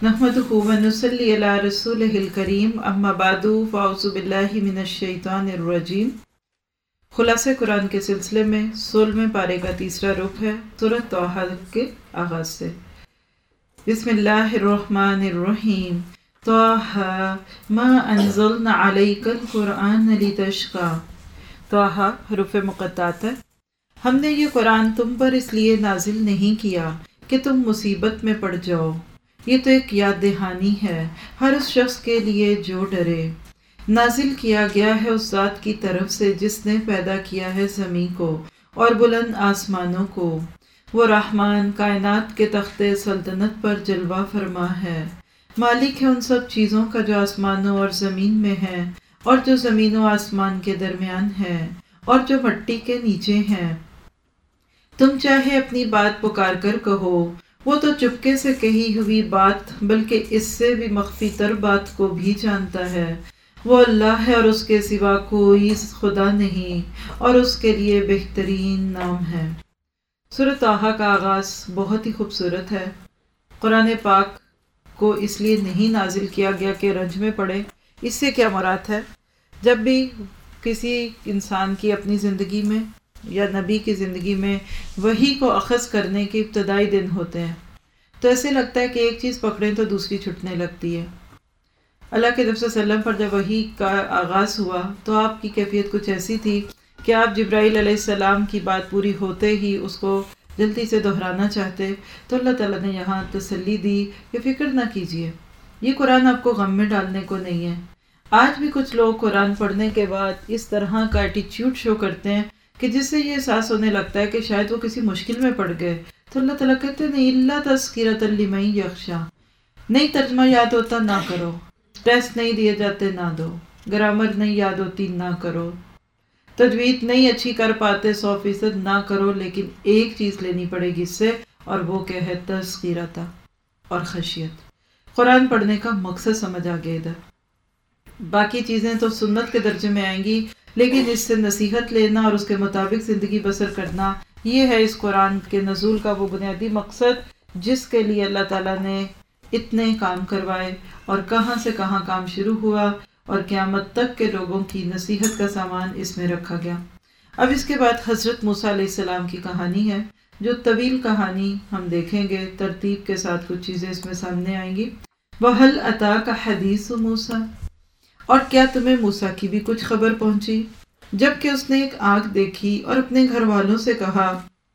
نحمدہ و نصلی علی رسولہ الکریم، اما بعد فاعوذ باللہ من الشیطان الرجیم۔ خلاصہ قرآن کے سلسلے میں 16ویں پارے کا تیسرا رکوع ہے سورۃ طٰہٰ کے آغاز سے۔ بسم اللہ الرحمن الرحیم۔ طٰہٰ ما انزلنا علیک القرآن لتشقی۔ طٰہٰ حروف مقطعات ہے۔ ہم نے یہ قرآن تم پر اس لیے نازل نہیں کیا کہ تم مصیبت میں پڑ جاؤ، یہ تو ایک یاد دہانی ہے ہر اس شخص کے لیے جو ڈرے۔ نازل کیا گیا ہے اس ذات کی طرف سے جس نے پیدا کیا ہے زمین کو اور بلند آسمانوں کو۔ وہ رحمان کائنات کے تخت سلطنت پر جلوہ فرما ہے، مالک ہے ان سب چیزوں کا جو آسمانوں اور زمین میں ہے اور جو زمین و آسمان کے درمیان ہے اور جو مٹی کے نیچے ہیں۔ تم چاہے اپنی بات پکار کر کہو، وہ تو چپکے سے کہی ہوئی بات بلکہ اس سے بھی مخفی تر بات کو بھی جانتا ہے۔ وہ اللہ ہے اور اس کے سوا کوئی خدا نہیں، اور اس کے لیے بہترین نام ہے۔ سورۃ طٰہٰ کا آغاز بہت ہی خوبصورت ہے۔ قرآن پاک کو اس لیے نہیں نازل کیا گیا کہ رنج میں پڑے۔ اس سے کیا مراد ہے؟ جب بھی کسی انسان کی اپنی زندگی میں یا نبی کی زندگی میں وحی کو اخذ کرنے کے ابتدائی دن ہوتے ہیں تو ایسے لگتا ہے کہ ایک چیز پکڑیں تو دوسری چھٹنے لگتی ہے۔ اللہ کے نبی صلی اللہ علیہ وسلم پر جب وحی کا آغاز ہوا تو آپ کی کیفیت کچھ ایسی تھی کہ آپ جبرائیل علیہ السلام کی بات پوری ہوتے ہی اس کو جلدی سے دہرانا چاہتے، تو اللہ تعالیٰ نے یہاں تسلی دی کہ فکر نہ کیجیے، یہ قرآن آپ کو غم میں ڈالنے کو نہیں ہے۔ آج بھی کچھ لوگ قرآن پڑھنے کے بعد اس طرح کا ایٹیچیوڈ شو کرتے ہیں کہ جس سے یہ احساس ہونے لگتا ہے کہ شاید وہ کسی مشکل میں پڑ گئے، تو اللہ تعالیٰ کہتے ہیں نہیں، الا تذکرۃ لمن یخشی، نہیں ترجمہ یاد ہوتا نہ کرو، ٹیسٹ نہیں دیے جاتے نہ دو، گرامر نہیں یاد ہوتی نہ کرو، تجوید نہیں اچھی کر پاتے 100% نہ کرو، لیکن ایک چیز لینی پڑے گی اس سے، اور وہ کیا ہے؟ تذکرۃ اور خشیت۔ قرآن پڑھنے کا مقصد سمجھ آ گیا ادھر۔ باقی چیزیں تو سنت کے درجے میں آئیں گی، لیکن اس سے نصیحت لینا اور اس کے مطابق زندگی بسر کرنا، یہ ہے اس قرآن کے نزول کا وہ بنیادی مقصد جس کے لیے اللہ تعالیٰ نے اتنے کام کروائے، اور کہاں سے کہاں کام شروع ہوا اور قیامت تک کے لوگوں کی نصیحت کا سامان اس میں رکھا گیا۔ اب اس کے بعد حضرت موسیٰ علیہ السلام کی کہانی ہے، جو طویل کہانی ہم دیکھیں گے، ترتیب کے ساتھ کچھ چیزیں اس میں سامنے آئیں گی۔ وَهَلْ أَتَاكَ حَدِيثُ مُوسَىٰ، اور کیا تمہیں موسیٰ کی بھی کچھ خبر پہنچی؟ جب کہ اس نے ایک آگ دیکھی اور اپنے گھر والوں سے کہا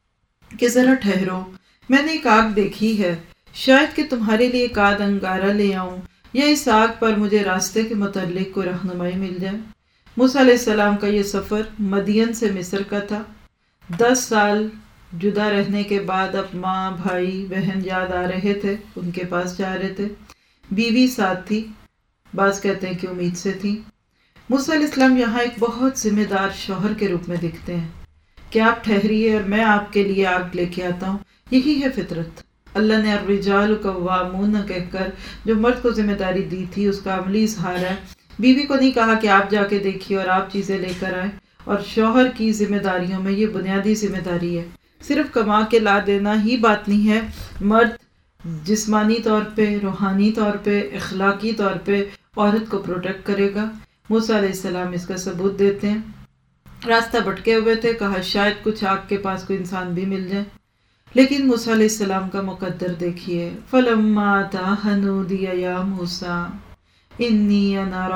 کہ ذرا ٹھہرو، میں نے ایک آگ دیکھی ہے، شاید کہ تمہارے لیے ایک آدھ انگارہ لے آؤں یا اس آگ پر مجھے راستے کے متعلق کوئی رہنمائی مل جائے۔ موسیٰ علیہ السلام کا یہ سفر مدین سے مصر کا تھا۔ 10 سال جدا رہنے کے بعد اب ماں، بھائی، بہن یاد آ رہے تھے، ان کے پاس جا رہے تھے، بیوی ساتھ تھی، بعض کہتے ہیں کہ امید سے تھی۔ موسیٰ علیہ السلام یہاں ایک بہت ذمہ دار شوہر کے روپ میں دکھتے ہیں کہ آپ ٹھہریے اور میں آپ کے لیے آگ لے کے آتا ہوں۔ یہی ہے فطرت۔ اللہ نے الرجال قوامون کہہ کر جو مرد کو ذمہ داری دی تھی اس کا عملی اظہار ہے۔ بیوی کو نہیں کہا کہ آپ جا کے دیکھیے اور آپ چیزیں لے کر آئیں، اور شوہر کی ذمہ داریوں میں یہ بنیادی ذمہ داری ہے۔ صرف کما کے لا دینا ہی بات نہیں ہے، مرد جسمانی طور پہ، روحانی طور پہ، اخلاقی طور پہ عورت کو پروٹیکٹ کرے گا۔ موسیٰ علیہ السلام اس کا ثبوت دیتے ہیں۔ راستہ بھٹکے ہوئے تھے، کہا شاید کچھ آگ کے پاس کوئی انسان بھی مل جائے، لیکن موسیٰ علیہ السلام کا مقدر دیکھیے۔ فَلَمَّا أَتَاهَا نُودِيَ يَا مُوسَىٰ إِنِّي أَنَا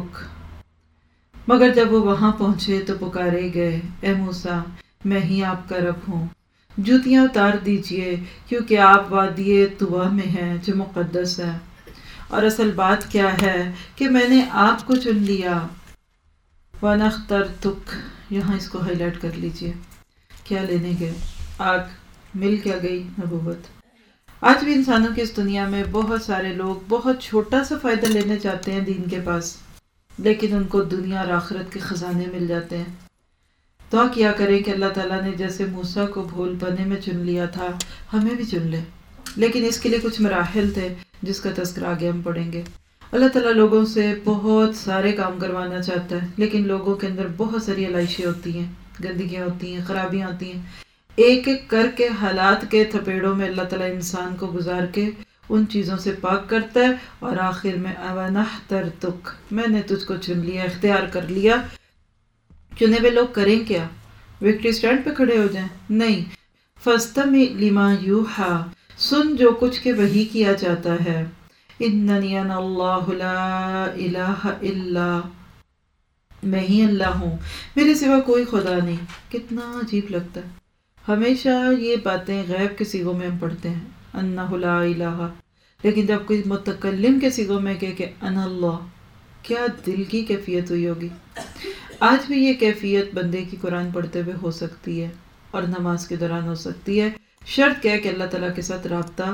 رَبُّكَ، مگر جب وہ وہاں پہنچے تو پکارے گئے، اے موسیٰ میں ہی آپ کا رب ہوں، جوتیاں اتار دیجئے کیونکہ آپ وادی طویٰ میں ہیں جو مقدس ہے۔ اور اصل بات کیا ہے کہ میں نے آپ کو چن لیا۔ وَأَنَا اخْتَرْتُكَ، یہاں اس کو ہائی لائٹ کر لیجئے۔ کیا لینے گئے؟ آگ۔ مل کیا گئی؟ نبوت۔ آج بھی انسانوں کی اس دنیا میں بہت سارے لوگ بہت چھوٹا سا فائدہ لینے چاہتے ہیں دین کے پاس، لیکن ان کو دنیا اور آخرت کے خزانے مل جاتے ہیں۔ دعا کیا کریں کہ اللہ تعالیٰ نے جیسے موسیٰ کو بھول پنے میں چن لیا تھا، ہمیں بھی چن لے، لیکن اس کے لیے کچھ مراحل تھے جس کا تذکرہ آگے ہم پڑھیں گے۔ اللہ تعالیٰ لوگوں سے بہت سارے کام کروانا چاہتا ہے، لیکن لوگوں کے اندر بہت ساری علائشیں ہوتی ہیں، گندگیاں ہوتی ہیں، خرابیاں ہوتی ہیں۔ ایک ایک کر کے حالات کے تھپیڑوں میں اللہ تعالیٰ انسان کو گزار کے ان چیزوں سے پاک کرتا ہے، اور آخر میں اونحترتک، میں نے تجھ کو چن لیا، اختیار کر لیا۔ چنے ہوئے لوگ کریں کیا؟ وکٹری سٹینڈ پہ کھڑے ہو جائیں؟ نہیں۔ فاستمع لما یوحی، سن جو کچھ کے وحی کیا جاتا ہے۔ اننی انا اللہ لا الہ الا، میں ہی اللہ ہوں، میرے سوا کوئی خدا نہیں۔ کتنا عجیب لگتا ہے، ہمیشہ یہ باتیں غیب کے صیغوں میں ہم پڑھتے ہیں، انہ لا الہ، لیکن جب کوئی متکلم کے صیغوں میں کہے کہ انا اللہ، کیا دل کی کیفیت ہوئی ہوگی۔ آج بھی یہ کیفیت بندے کی قرآن پڑھتے ہوئے ہو سکتی ہے اور نماز کے دوران ہو سکتی ہے، شرط کیا ہے کہ اللہ تعالیٰ کے ساتھ رابطہ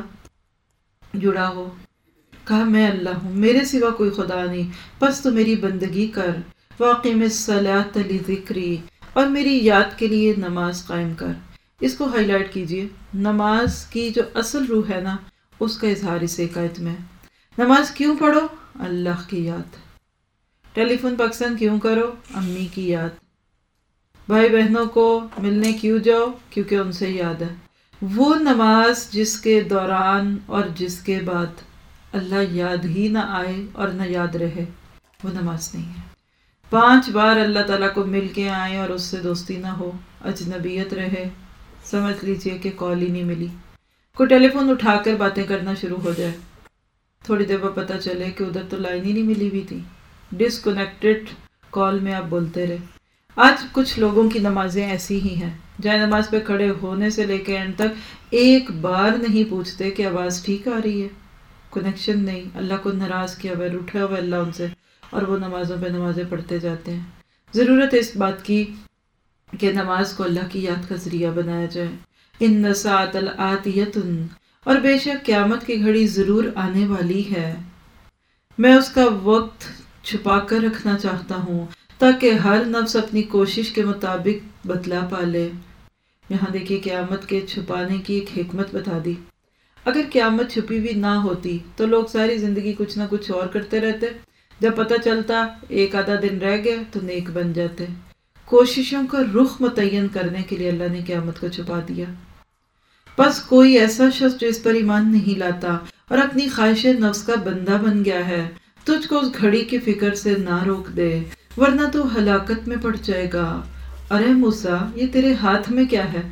جڑا ہو۔ کہا میں اللہ ہوں، میرے سوا کوئی خدا نہیں، بس تو میری بندگی کر، واقم الصلاۃ لذکری، اور میری یاد کے لیے نماز قائم کر۔ اس کو ہائی لائٹ کیجئے، نماز کی جو اصل روح ہے نا، اس کا اظہار اس ایک آیت میں۔ نماز کیوں پڑھو؟ اللہ کی یاد۔ ٹیلی فون پاکستان کیوں کرو؟ امی کی یاد۔ بھائی بہنوں کو ملنے کیوں جاؤ؟ کیونکہ ان سے یاد ہے۔ وہ نماز جس کے دوران اور جس کے بعد اللہ یاد ہی نہ آئے اور نہ یاد رہے، وہ نماز نہیں ہے۔ 5 بار اللہ تعالیٰ کو مل کے آئیں اور اس سے دوستی نہ ہو، اجنبیت رہے، سمجھ لیجئے کہ کال ہی نہیں ملی۔ کوئی ٹیلی فون اٹھا کر باتیں کرنا شروع ہو جائے، تھوڑی دیر بعد پتہ چلے کہ ادھر تو لائن ہی نہیں ملی ہوئی تھی، ڈسکنیکٹڈ کال میں آپ بولتے رہے۔ آج کچھ لوگوں کی نمازیں ایسی ہی ہیں، جائے نماز پہ کھڑے ہونے سے لے کے اینڈ تک ایک بار نہیں پوچھتے کہ آواز ٹھیک آ رہی ہے، کنیکشن نہیں، اللہ کو ناراض کیا ہوا ہے، روٹھا ہوا ہے اللہ ان سے، اور وہ نمازوں پہ نمازیں پڑھتے جاتے ہیں۔ ضرورت ہے اس بات کی کہ نماز کو اللہ کی یاد کا ذریعہ بنایا جائے۔ ان الساعۃ لآتیۃ، اور بے شک قیامت کی گھڑی ضرور آنے والی ہے، میں اس کا وقت چھپا کر رکھنا چاہتا ہوں تاکہ ہر نفس اپنی کوشش کے مطابق بدلہ پالے۔ یہاں دیکھیے قیامت کے چھپانے کی ایک حکمت بتا دی۔ اگر قیامت چھپی ہوئی نہ ہوتی تو لوگ ساری زندگی کچھ نہ کچھ اور کرتے رہتے، جب پتہ چلتا ایک آدھا دن رہ گیا تو نیک بن جاتے۔ کوششوں کا رخ متعین کرنے کے لیے اللہ نے قیامت کو چھپا دیا۔ بس کوئی ایسا شخص جو اس پر ایمان نہیں لاتا اور اپنی خواہش نفس کا بندہ بن گیا ہے، تجھ کو اس گھڑی کی فکر سے نہ روک دے، ورنہ تو ہلاکت میں پڑ جائے گا۔ ارے موسیٰ، یہ تیرے ہاتھ میں کیا ہے؟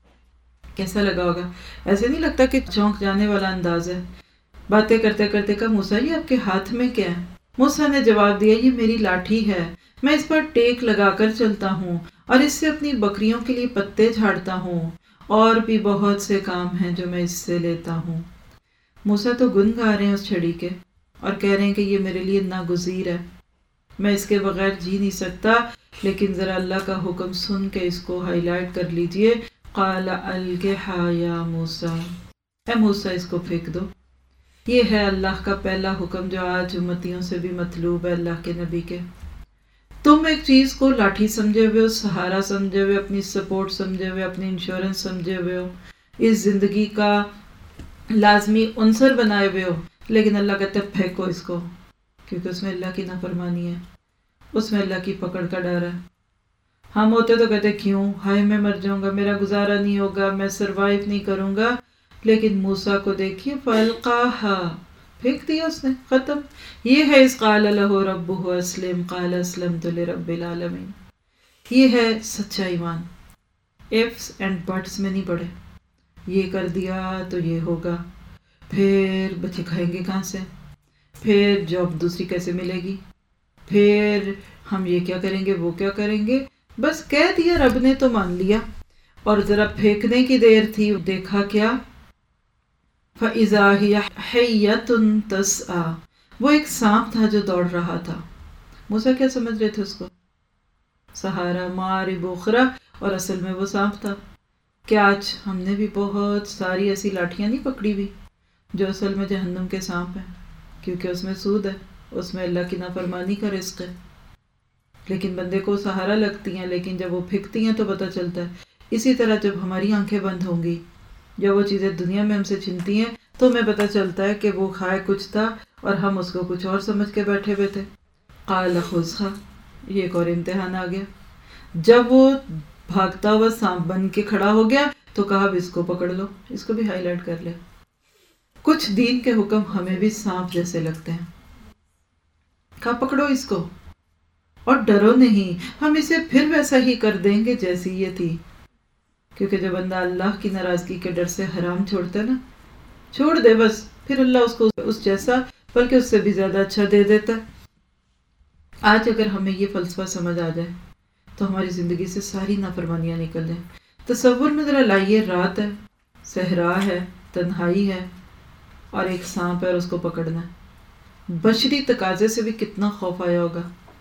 کیسا لگا ہوگا؟ ایسے نہیں لگتا کہ چونک جانے والا انداز ہے؟ باتیں کرتے کرتے کہا موسیٰ یہ آپ کے ہاتھ میں کیا ہے؟ موسیٰ نے جواب دیا یہ میری لاٹھی ہے، میں اس پر ٹیک لگا کر چلتا ہوں اور اس سے اپنی بکریوں کے لیے پتے جھاڑتا ہوں، اور بھی بہت سے کام ہیں جو میں اس سے لیتا ہوں۔ موسیٰ تو گن گا رہے ہیں اس چھڑی کے اور کہہ رہے ہیں کہ یہ میرے لیے ناگزیر ہے، میں اس کے بغیر جی نہیں سکتا، لیکن ذرا اللہ کا حکم سن کے اس کو ہائی لائٹ کر لیجئے۔ قال القھا یا موسیٰ، اے موسیٰ اس کو پھینک دو۔ یہ ہے اللہ کا پہلا حکم جو آج امتیوں سے بھی مطلوب ہے اللہ کے نبی کے۔ تم ایک چیز کو لاٹھی سمجھے ہوئے ہو، سہارا سمجھے ہوئے، اپنی سپورٹ سمجھے ہوئے، اپنی انشورنس سمجھے ہوئے ہو، اس زندگی کا لازمی عنصر بنائے ہوئے ہو، لیکن اللہ کہتا ہے پھینکو اس کو، کیونکہ اس میں اللہ کی نافرمانی ہے، اس میں اللہ کی پکڑ کا ڈر ہے۔ ہم ہوتے تو کہتے کیوں، ہائے میں مر جاؤں گا، میرا گزارا نہیں ہوگا، میں سروائیو نہیں کروں گا، لیکن موسیٰ کو دیکھیے فَأَلْقَاهَا، پھینک دیا اس نے، ختم۔ یہ ہے اِذْ قَالَ لَهُ رَبُّهُ أَسْلِمْ قَالَ أَسْلَمْتُ لِرَبِّ الْعَالَمِينَ۔ یہ ہے سچا ایمان، ایفس اینڈ بٹس میں نہیں پڑے، یہ کر دیا تو یہ ہوگا، پھر بچے کھائیں گے کہاں سے، پھر جاب دوسری کیسے ملے گی، پھر ہم یہ کیا کریں گے وہ کیا کریں گے، بس کہہ دیا رب نے تو مان لیا۔ اور ذرا پھینکنے کی دیر تھی، دیکھا کیا، فَإِذَا هِيَ حَيَّةٌ تَسْعَىٰ، وہ ایک سانپ تھا جو دوڑ رہا تھا۔ موسیٰ کیا سمجھ رہے تھے اس کو؟ سہارا، مارب اخرى، اور اصل میں وہ سانپ تھا۔ کیا آج ہم نے بھی بہت ساری ایسی لاٹھیاں نہیں پکڑی ہوئی جو اصل میں جہنم کے سانپ ہیں، کیونکہ اس میں سود ہے، اس میں اللہ کی نافرمانی کا رزق ہے، لیکن بندے کو سہارا لگتی ہیں، لیکن جب وہ پھینکتی ہیں تو پتہ چلتا ہے۔ اسی طرح جب ہماری آنکھیں بند ہوں گی، جب وہ چیزیں دنیا میں ہم سے چھنتی ہیں تو ہمیں پتہ چلتا ہے کہ وہ کھائے کچھ تھا اور ہم اس کو کچھ اور سمجھ کے بیٹھے ہوئے تھے۔ قال خذھا، یہ ایک اور امتحان آ گیا۔ جب وہ بھاگتا ہوا سانپ بن کے کھڑا ہو گیا تو کہا اب اس کو پکڑ لو، اس کو بھی ہائی لائٹ کر لے۔ کچھ دین کے حکم ہمیں بھی سانپ جیسے لگتے ہیں، کہا پکڑو اس کو اور ڈرو نہیں، ہم اسے پھر ویسا ہی کر دیں گے جیسی یہ تھی۔ کیونکہ جو بندہ اللہ کی ناراضگی کے ڈر سے حرام چھوڑتا ہے نا، چھوڑ دے بس، پھر اللہ اس کو اس جیسا بلکہ اس سے بھی زیادہ اچھا دے دیتا ہے۔ آج اگر ہمیں یہ فلسفہ سمجھ آ جائے تو ہماری زندگی سے ساری نافرمانیاں نکل جائیں۔ تصور میں ذرا لائیے، رات ہے، صحرا ہے، تنہائی ہے اور ایک سانپ ہے اور اس کو پکڑنا ہے، بشری تقاضے سے بھی کتنا خوف آیا ہوگا۔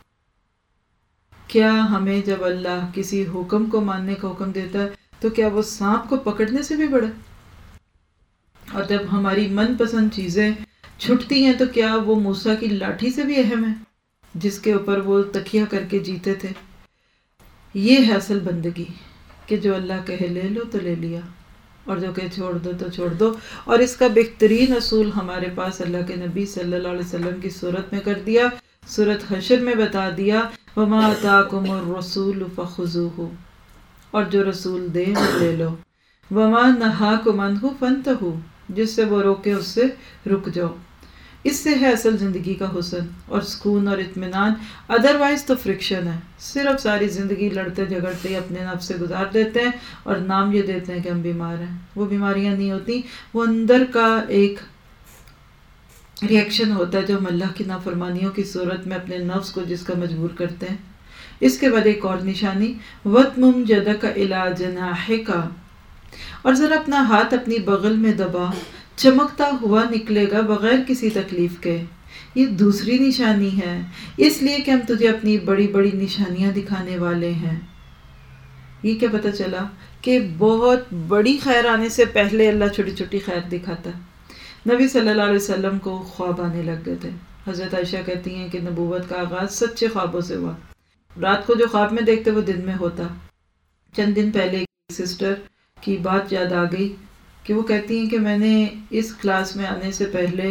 کیا ہمیں جب اللہ کسی حکم کو ماننے کا حکم دیتا ہے تو کیا وہ سانپ کو پکڑنے سے بھی بڑا؟ اور جب ہماری من پسند چیزیں چھٹتی ہیں تو کیا وہ موسیٰ کی لاٹھی سے بھی اہم ہے جس کے اوپر وہ تکیہ کر کے جیتے تھے؟ یہ ہے اصل بندگی کہ جو اللہ کہے لے لو تو لے لیا، اور جو کہ چھوڑ دو تو چھوڑ دو۔ اور اس کا بہترین اصول ہمارے پاس اللہ کے نبی صلی اللہ علیہ وسلم کی صورت میں کر دیا، سورۃ حشر میں بتا دیا، وَمَا آتَاكُمُ الرَّسُولُ فَخُذُوهُ، اور جو رسول دیں وہ لے لو، وَمَا نَهَاكُمْ عَنْهُ فَانْتَهُوا، جس سے وہ روکے اس سے رک جاؤ۔ اس سے ہے اصل زندگی کا حسن اور سکون اور اطمینان، ادروائز تو فرکشن ہے، صرف ساری زندگی لڑتے جھگڑتے ہی اپنے نفس سے گزار دیتے ہیں اور نام یہ دیتے ہیں کہ ہم بیمار ہیں۔ وہ بیماریاں نہیں ہوتی، وہ اندر کا ایک ری ایکشن ہوتا ہے جو ہم اللہ کی نافرمانیوں کی صورت میں اپنے نفس کو جس کا مجبور کرتے ہیں۔ اس کے بعد ایک اور نشانی، وَتْمُمْ جَدَكَ إِلَىٰ جَنَاحِكَ، اور ذرا اپنا ہاتھ اپنی بغل میں دبا، چمکتا ہوا نکلے گا بغیر کسی تکلیف کے۔ یہ دوسری نشانی ہے، اس لیے کہ ہم تجھے اپنی بڑی بڑی نشانیاں دکھانے والے ہیں۔ یہ کیا پتہ چلا کہ بہت بڑی خیر آنے سے پہلے اللہ چھوٹی چھوٹی خیر دکھاتا ہے۔ نبی صلی اللہ علیہ وسلم کو خواب آنے لگ گئے تھے۔ حضرت عائشہ کہتی ہیں کہ نبوت کا آغاز سچے خوابوں سے ہوا۔ رات کو جو خواب میں دیکھتے وہ دن میں ہوتا۔ چند دن پہلے ایک سسٹر کی بات یاد آ گئی کہ وہ کہتی ہیں کہ میں نے اس کلاس میں آنے سے پہلے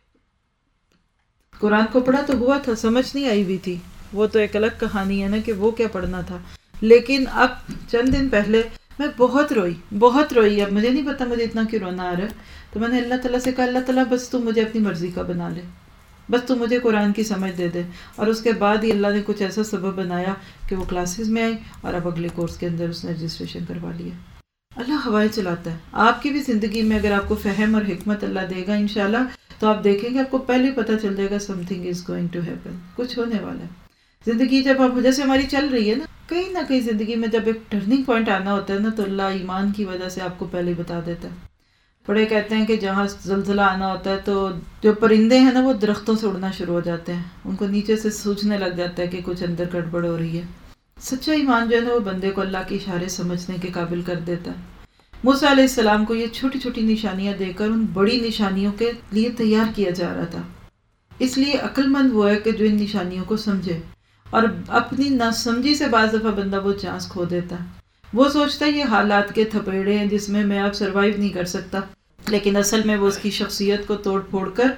قرآن کو پڑھا تو ہوا تھا، سمجھ نہیں آئی ہوئی تھی، وہ تو ایک الگ کہانی ہے نا کہ وہ کیا پڑھنا تھا، لیکن اب چند دن پہلے میں بہت روئی۔ اب مجھے نہیں پتا مجھے اتنا کیوں رونا آ رہا ہے، تو میں نے اللہ تعالیٰ سے کہا اللہ تعالیٰ بس تو مجھے اپنی مرضی کا بنا لے، بس تو مجھے قرآن کی سمجھ دے دے۔ اور اس کے بعد ہی اللہ نے کچھ ایسا سبب بنایا کہ وہ کلاسز میں آئی اور اب اگلے کورس کے اندر اس نے رجسٹریشن کروا لیا۔ اللہ ہوائیں چلاتا ہے۔ آپ کی بھی زندگی میں اگر آپ کو فہم اور حکمت اللہ دے گا انشاءاللہ تو آپ دیکھیں گے آپ کو پہلے پتہ چل جائے گا something is going to happen، کچھ ہونے والا ہے۔ زندگی جب آپ جیسے ہماری چل رہی ہے نا، کہیں نہ کہیں زندگی میں جب ایک ٹرننگ پوائنٹ آنا ہوتا ہے نا تو اللہ ایمان کی وجہ سے آپ کو پہلے بتا دیتا ہے۔ بڑے کہتے ہیں کہ جہاں زلزلہ آنا ہوتا ہے تو جو پرندے ہیں نا وہ درختوں سے اڑنا شروع ہو جاتے ہیں، ان کو نیچے سے سوچنے لگ جاتا ہے کہ کچھ اندر گڑبڑ ہو رہی ہے۔ سچا ایمان جو ہے نا وہ بندے کو اللہ کے اشارے سمجھنے کے قابل کر دیتا ہے۔ موسیٰ علیہ السلام کو یہ چھوٹی چھوٹی نشانیاں دے کر ان بڑی نشانیوں کے لیے تیار کیا جا رہا تھا۔ اس لیے عقل مند وہ ہے کہ جو ان نشانیوں کو سمجھے، اور اپنی ناسمجھی سے بعض دفعہ بندہ وہ چانس کھو دیتا ہے۔ وہ سوچتا ہے یہ حالات کے تھپیڑے ہیں جس میں میں اب سروائیو نہیں کر سکتا، لیکن اصل میں وہ اس کی شخصیت کو توڑ پھوڑ کر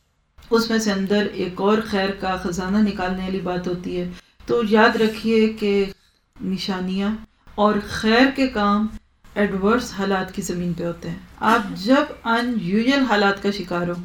اس میں سے اندر ایک اور خیر کا خزانہ نکالنے والی بات ہوتی ہے۔ تو یاد رکھیے کہ نشانیاں اور خیر کے کام ایڈورس حالات کی زمین پہ ہوتے ہیں۔ آپ جب ان یوزل حالات کا شکار ہو،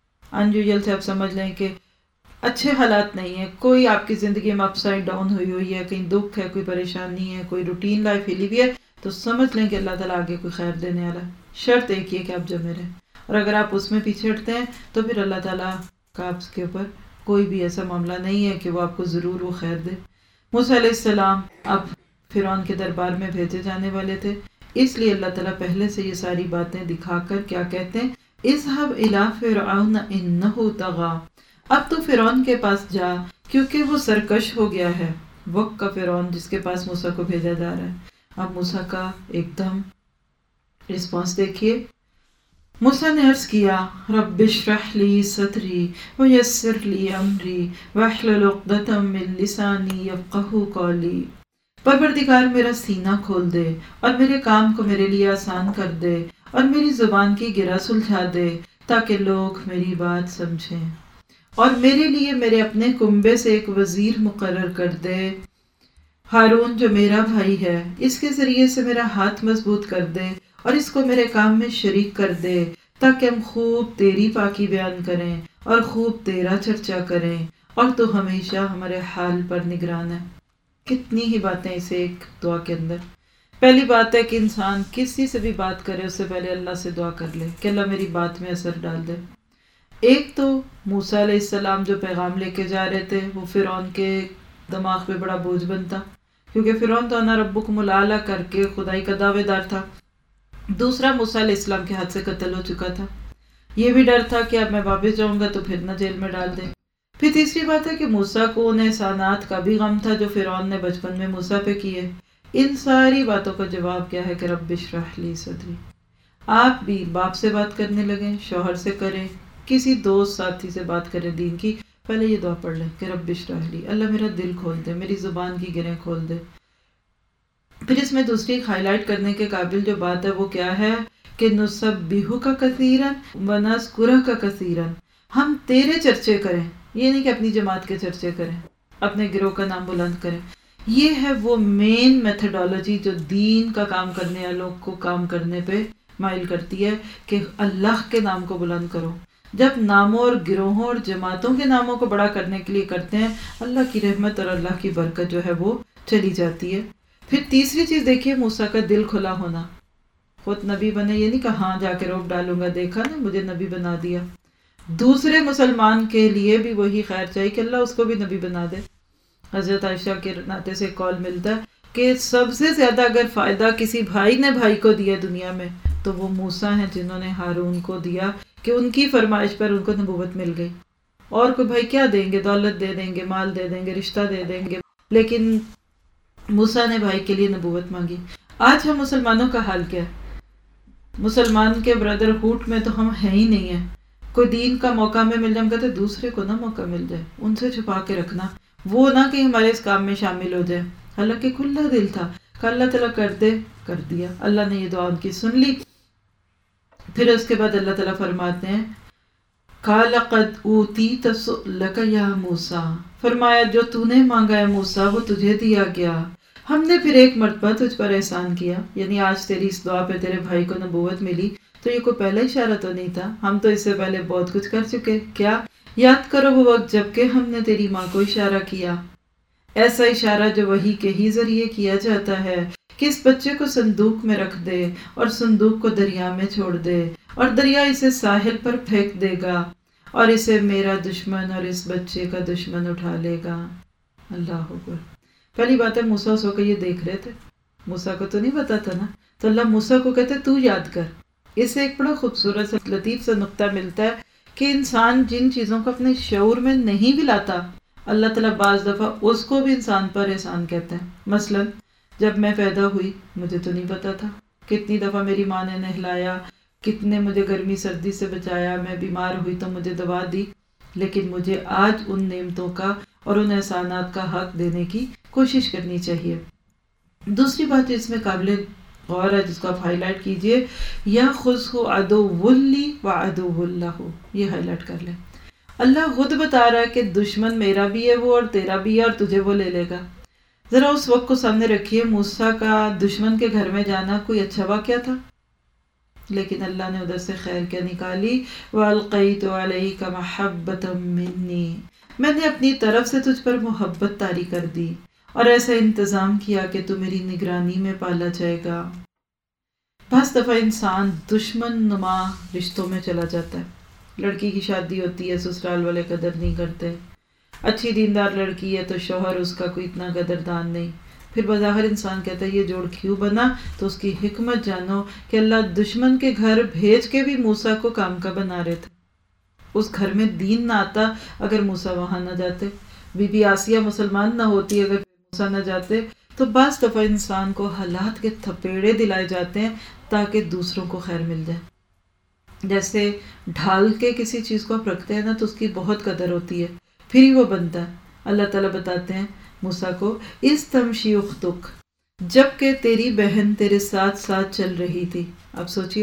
ان یوزل سے آپ سمجھ لیں کہ اچھے حالات نہیں ہیں، کوئی آپ کی زندگی میں اپ سائڈ ڈاؤن ہوئی ہے، کہیں دکھ ہے، کوئی پریشانی ہے، کوئی روٹین لائف ہلی ہوئی ہے، تو سمجھ لیں کہ اللہ تعالیٰ آگے کوئی خیر دینے والا ہے۔ شرط ایک یہ کہ آپ جمے رہیں، اور اگر آپ اس میں پیچھے ہٹتے ہیں تو پھر اللہ تعالیٰ کا آپ کے اوپر کوئی بھی ایسا معاملہ نہیں ہے کہ وہ آپ کو ضرور وہ خیر دے۔ موسیٰ علیہ السلام اب فرعون کے دربار میں بھیجے جانے والے تھے، اس لیے اللہ تعالیٰ پہلے سے یہ ساری باتیں دکھا کر کیا کہتے ہیں، اذهب الى فرعون انه طغى، اب تو فرعون کے پاس جا کیونکہ وہ سرکش ہو گیا ہے۔ وقت کا فرعون جس کے پاس موسیٰ کو بھیجا جا رہا ہے۔ اب موسیٰ کا ایک دم رسپانس دیکھیے۔ موسیٰ نے عرض کیا، رب اشرح لی صدری ویسر لی امری واحلل عقدۃ من لسانی یفقہوا قولی، پروردگار میرا سینہ کھول دے اور میرے کام کو میرے لیے آسان کر دے اور میری زبان کی گرہ سلجھا دے تاکہ لوگ میری بات سمجھیں، اور میرے لیے میرے اپنے کنبے سے ایک وزیر مقرر کر دے، ہارون جو میرا بھائی ہے، اس کے ذریعے سے میرا ہاتھ مضبوط کر دے اور اس کو میرے کام میں شریک کر دے تاکہ ہم خوب تیری پاکی بیان کریں اور خوب تیرا چرچا کریں، اور تو ہمیشہ ہمارے حال پر نگران ہے۔ کتنی ہی باتیں اسے ایک دعا کے اندر۔ پہلی بات ہے کہ انسان کسی سے بھی بات کرے اس سے پہلے اللہ سے دعا کر لے کہ اللہ میری بات میں اثر ڈال دے۔ ایک تو موسیٰ علیہ السلام جو پیغام لے کے جا رہے تھے وہ فرعون کے دماغ پہ بڑا بوجھ بنتا، کیونکہ فرعون تو انا ربکم الاعلیٰ کر کے خدائی کا دعوے دار تھا۔ دوسرا، موسیٰ علیہ السلام کے ہاتھ سے قتل ہو چکا تھا، یہ بھی ڈر تھا کہ اب میں واپس جاؤں گا تو پھر نہ جیل میں ڈال دیں۔ پھر تیسری بات ہے کہ موسیٰ کو ان احسانات کا بھی غم تھا جو فرعون نے بچپن میں موسیٰ پہ کیے۔ ان ساری باتوں کا جواب کیا ہے کہ رب اشرح لی صدری۔ آپ بھی باپ سے بات کرنے لگیں، شوہر سے کریں، کسی دوست ساتھی سے بات کریں دین کی، پہلے یہ دعا پڑھ لیں کہ رب اشرح لی، اللہ میرا دل کھول دے، میری زبان کی گرہیں کھول دے۔ پھر اس میں دوسری ایک ہائی لائٹ کرنے کے قابل جو بات ہے وہ کیا ہے کہ نسبحک کثیرا ونذکرک کثیرا، ہم تیرے چرچے کریں، یہ نہیں کہ اپنی جماعت کے چرچے کریں، اپنے گروہ کا نام بلند کریں۔ یہ ہے وہ مین میتھڈالوجی جو دین کا کام کرنے والوں کو کام کرنے پہ مائل کرتی ہے کہ اللہ کے نام کو بلند کرو۔ جب ناموں اور گروہوں اور جماعتوں کے ناموں کو بڑا کرنے کے لیے کرتے ہیں، اللہ کی رحمت اور اللہ کی برکت جو ہے وہ چلی جاتی ہے۔ پھر تیسری چیز دیکھیے موسیٰ کا دل کھلا ہونا۔ خود نبی بنے، یہ نہیں کہا ہاں جا کے روک ڈالوں گا، دیکھا نا مجھے نبی بنا دیا۔ دوسرے مسلمان کے لیے بھی وہی خیر چاہیے کہ اللہ اس کو بھی نبی بنا دے۔ حضرت عائشہ کے ناطے سے قول ملتا ہے کہ سب سے زیادہ اگر فائدہ کسی بھائی نے بھائی کو دیا دنیا میں تو وہ موسیٰ ہیں جنہوں نے ہارون کو دیا کہ ان کی فرمائش پر ان کو نبوت مل گئی۔ اور کوئی بھائی کیا دیں گے، دولت دے دیں گے، مال دے دیں گے، رشتہ دے دیں گے، لیکن موسیٰ نے بھائی کے لیے نبوت مانگی۔ آج ہم مسلمانوں کا حال کیا ہے؟ مسلمان کے بردر ہوڈ میں تو ہم ہیں ہی نہیں ہیں۔ کوئی دین کا موقع میں مل جائے، ہم کہتے ہیں دوسرے کو نہ موقع مل جائے، ان سے چھپا کے رکھنا، وہ نہ کہ ہمارے اس کام میں شامل ہو جائے۔ حالانکہ کھلا دل تھا کہ اللہ تعالیٰ کر دے، کر دیا، اللہ نے یہ دعا ان کی سن لی۔ پھر اس کے بعد اللہ تعالیٰ فرماتے ہیں قَالَ قَدْ أُوتِيتَ سُؤْلَكَ يَا موسیٰ، فرمایا جو تو نے مانگا ہے موسیٰ وہ تجھے دیا گیا۔ ہم نے پھر ایک مرتبہ تجھ پر احسان کیا، یعنی آج تیری اس دعا پہ تیرے بھائی کو نبوت ملی، تو یہ کوئی پہلا اشارہ تو نہیں تھا، ہم تو اس سے پہلے بہت کچھ کر چکے۔ کیا؟ یاد کرو وہ وقت جب کہ ہم نے تیری ماں کو اشارہ کیا، ایسا اشارہ جو وحی کے ہی ذریعے کیا جاتا ہے کہ اس بچے کو صندوق میں رکھ دے اور صندوق کو دریا میں چھوڑ دے اور دریا اسے ساحل پر پھینک دے گا اور اسے میرا دشمن اور اس بچے کا دشمن اٹھا لے گا۔ اللہ اکبر۔ پہلی بات ہے موسیٰ اس وقت یہ دیکھ رہے تھے، موسیٰ کو تو نہیں پتا تھا نا، تو اللہ موسیٰ کو کہتے تو یاد کر۔ اس سے ایک بڑا خوبصورت سا لطیف سا نقطہ ملتا ہے کہ انسان جن چیزوں کو اپنے شعور میں نہیں بھی لاتا، اللہ تعالیٰ بعض دفعہ اس کو بھی انسان پر احسان کہتے ہیں۔ مثلا جب میں پیدا ہوئی مجھے تو نہیں پتا تھا، کتنی دفعہ میری ماں نے نہلایا، کتنے مجھے گرمی سردی سے بچایا، میں بیمار ہوئی تو مجھے دوا دی، لیکن مجھے آج ان نعمتوں کا اور ان احسانات کا حق دینے کی کوشش کرنی چاہیے۔ دوسری بات جو اس میں قابل غور ہے جس کو آپ ہائی لائٹ کیجئے، یَأْخُذْهُ عَدُوٌّ لِّی وَعَدُوٌّ لَّهُ، یہ ہائی لائٹ کر لیں۔ اللہ خود بتا رہا ہے کہ دشمن میرا بھی ہے وہ اور تیرا بھی ہے اور تجھے وہ لے لے گا۔ ذرا اس وقت کو سامنے رکھیے، موسیٰ کا دشمن کے گھر میں جانا کوئی اچھا واقعہ تھا، لیکن اللہ نے ادھر سے خیر کیا نکالی، وَأَلْقَيْتُ عَلَيْكَ مَحَبَّةً مِّنِّي، میں نے اپنی طرف سے تجھ پر محبت طاری کر دی اور ایسا انتظام کیا کہ تو میری نگرانی میں پالا جائے گا۔ بعض دفعہ انسان دشمن نما رشتوں میں چلا جاتا ہے، لڑکی کی شادی ہوتی ہے سسرال والے قدر نہیں کرتے، اچھی دیندار لڑکی ہے تو شوہر اس کا کوئی اتنا قدردان نہیں، پھر بظاہر انسان کہتا ہے یہ جوڑ کیوں بنا، تو اس کی حکمت جانو کہ اللہ دشمن کے گھر بھیج کے بھی موسیٰ کو کام کا بنا رہے تھے۔ اس گھر میں دین نہ آتا اگر موسیٰ وہاں نہ جاتے، بی بی آسیہ مسلمان نہ ہوتی اگر موسیٰ نہ جاتے، تو بعض دفعہ انسان کو حالات کے تھپیڑے دلائے جاتے ہیں تاکہ دوسروں کو خیر مل جائے۔ جیسے ڈھال کے کسی چیز کو آپ رکھتے ہیں نا تو اس کی بہت قدر ہوتی ہے، پھر ہی وہ بنتا ہے۔ اللہ تعالیٰ بتاتے ہیں موسیٰ کو اِسْتَمْشِي أُخْتُکَ، جب کہ تیری بہن تیرے ساتھ ساتھ چل رہی تھی۔ اب سوچئے،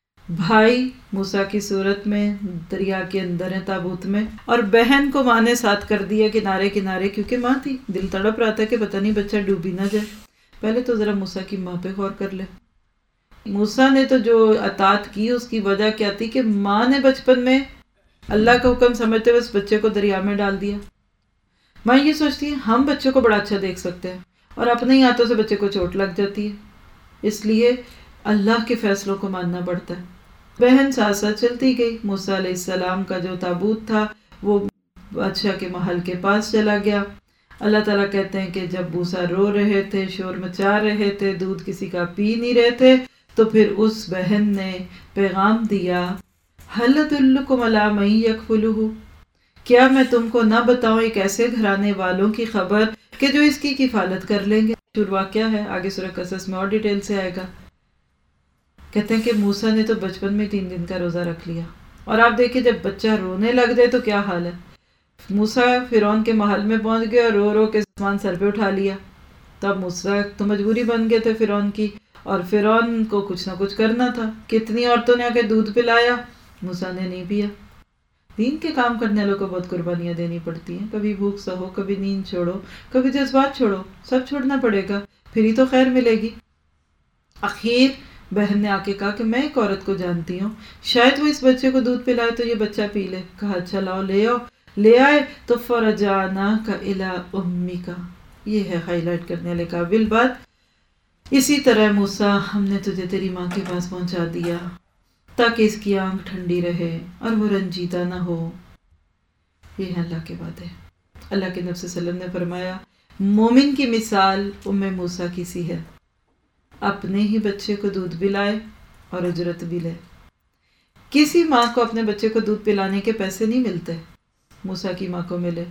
بھائی موسیٰ کی صورت میں دریا کے اندر ہیں تابوت میں، اور بہن کو ماں نے ساتھ کر دیا کنارے کنارے، کیونکہ ماں تھی، دل تڑپ رہا تھا کہ پتہ نہیں بچہ ڈوبی نہ جائے۔ پہلے تو ذرا موسیٰ کی ماں پہ غور کر لے، موسیٰ نے تو جو اطاعت کی اس کی وجہ کیا تھی کہ ماں نے بچپن میں اللہ کا حکم سمجھتے ہوئے اس بچے کو دریا میں ڈال دیا. ماں یہ سوچتی ہے ہم بچے کو بڑا اچھا دیکھ سکتے ہیں اور اپنے ہی ہاتھوں سے بچے کو چوٹ لگ جاتی ہے، اس لیے اللہ کے فیصلوں کو ماننا پڑتا ہے. بہن ساتھ ساتھ چلتی گئی. موسیٰ علیہ السلام کا جو تابوت تھا وہ بادشاہ کے محل کے پاس چلا گیا. اللہ تعالیٰ کہتے ہیں کہ جب موسیٰ رو رہے تھے، شور مچا رہے تھے، دودھ کسی کا پی نہیں رہے تھے، تو پھر اس بہن نے پیغام دیا، هل ادلکم علی من یکفلہ، کیا میں تم کو نہ بتاؤں ایک ایسے گھرانے والوں کی خبر کہ جو اس کی کفالت کر لیں گے. شروع کیا ہے آگے سورہ قصص میں اور ڈیٹیل سے آئے گا. کہتے ہیں کہ موسیٰ نے تو بچپن میں 3 دن کا روزہ رکھ لیا، اور آپ دیکھیں جب بچہ رونے لگ جائے تو کیا حال ہے. موسیٰ فرعون کے محل میں پہنچ گئے اور رو رو کے سامان سر پہ اٹھا لیا. تب موسیٰ تو مجبوری بن گئے تھے فرعون کی، اور فرعون کو کچھ نہ کچھ کرنا تھا. کتنی عورتوں نے آ کے دودھ پلایا، موسیٰ نے نہیں پیا. دین کے کام کرنے والوں کو بہت قربانیاں دینی پڑتی ہیں. کبھی بھوک سہو، کبھی نیند چھوڑو، کبھی جذبات چھوڑو، سب چھوڑنا پڑے گا، پھر ہی تو خیر ملے گی. آخر بہن نے آ کے کہا کہ میں ایک عورت کو جانتی ہوں، شاید وہ اس بچے کو دودھ پلائے تو یہ بچہ پی لے. کہا اچھا لاؤ لے آؤ. لے آئے تو فرجعناک الی امک، یہ ہے ہائی لائٹ کرنے والے قابل بات. اسی طرح موسیٰ ہم نے تجھے تیری ماں کے پاس پہنچا دیا تاکہ اس کی آنکھ ٹھنڈی رہے اور وہ رنجیدہ نہ ہو. یہ ہے اللہ کے وعدے. اللہ کے نبی صلی اللہ علیہ وسلم نے فرمایا مومن کی مثال ام موسیٰ کی سی ہے، اپنے ہی بچے کو دودھ بھی لائے اور اجرت بھی لے. کسی ماں کو اپنے بچے کو دودھ پلانے کے پیسے نہیں ملتے، موسیٰ کی ماں کو ملے.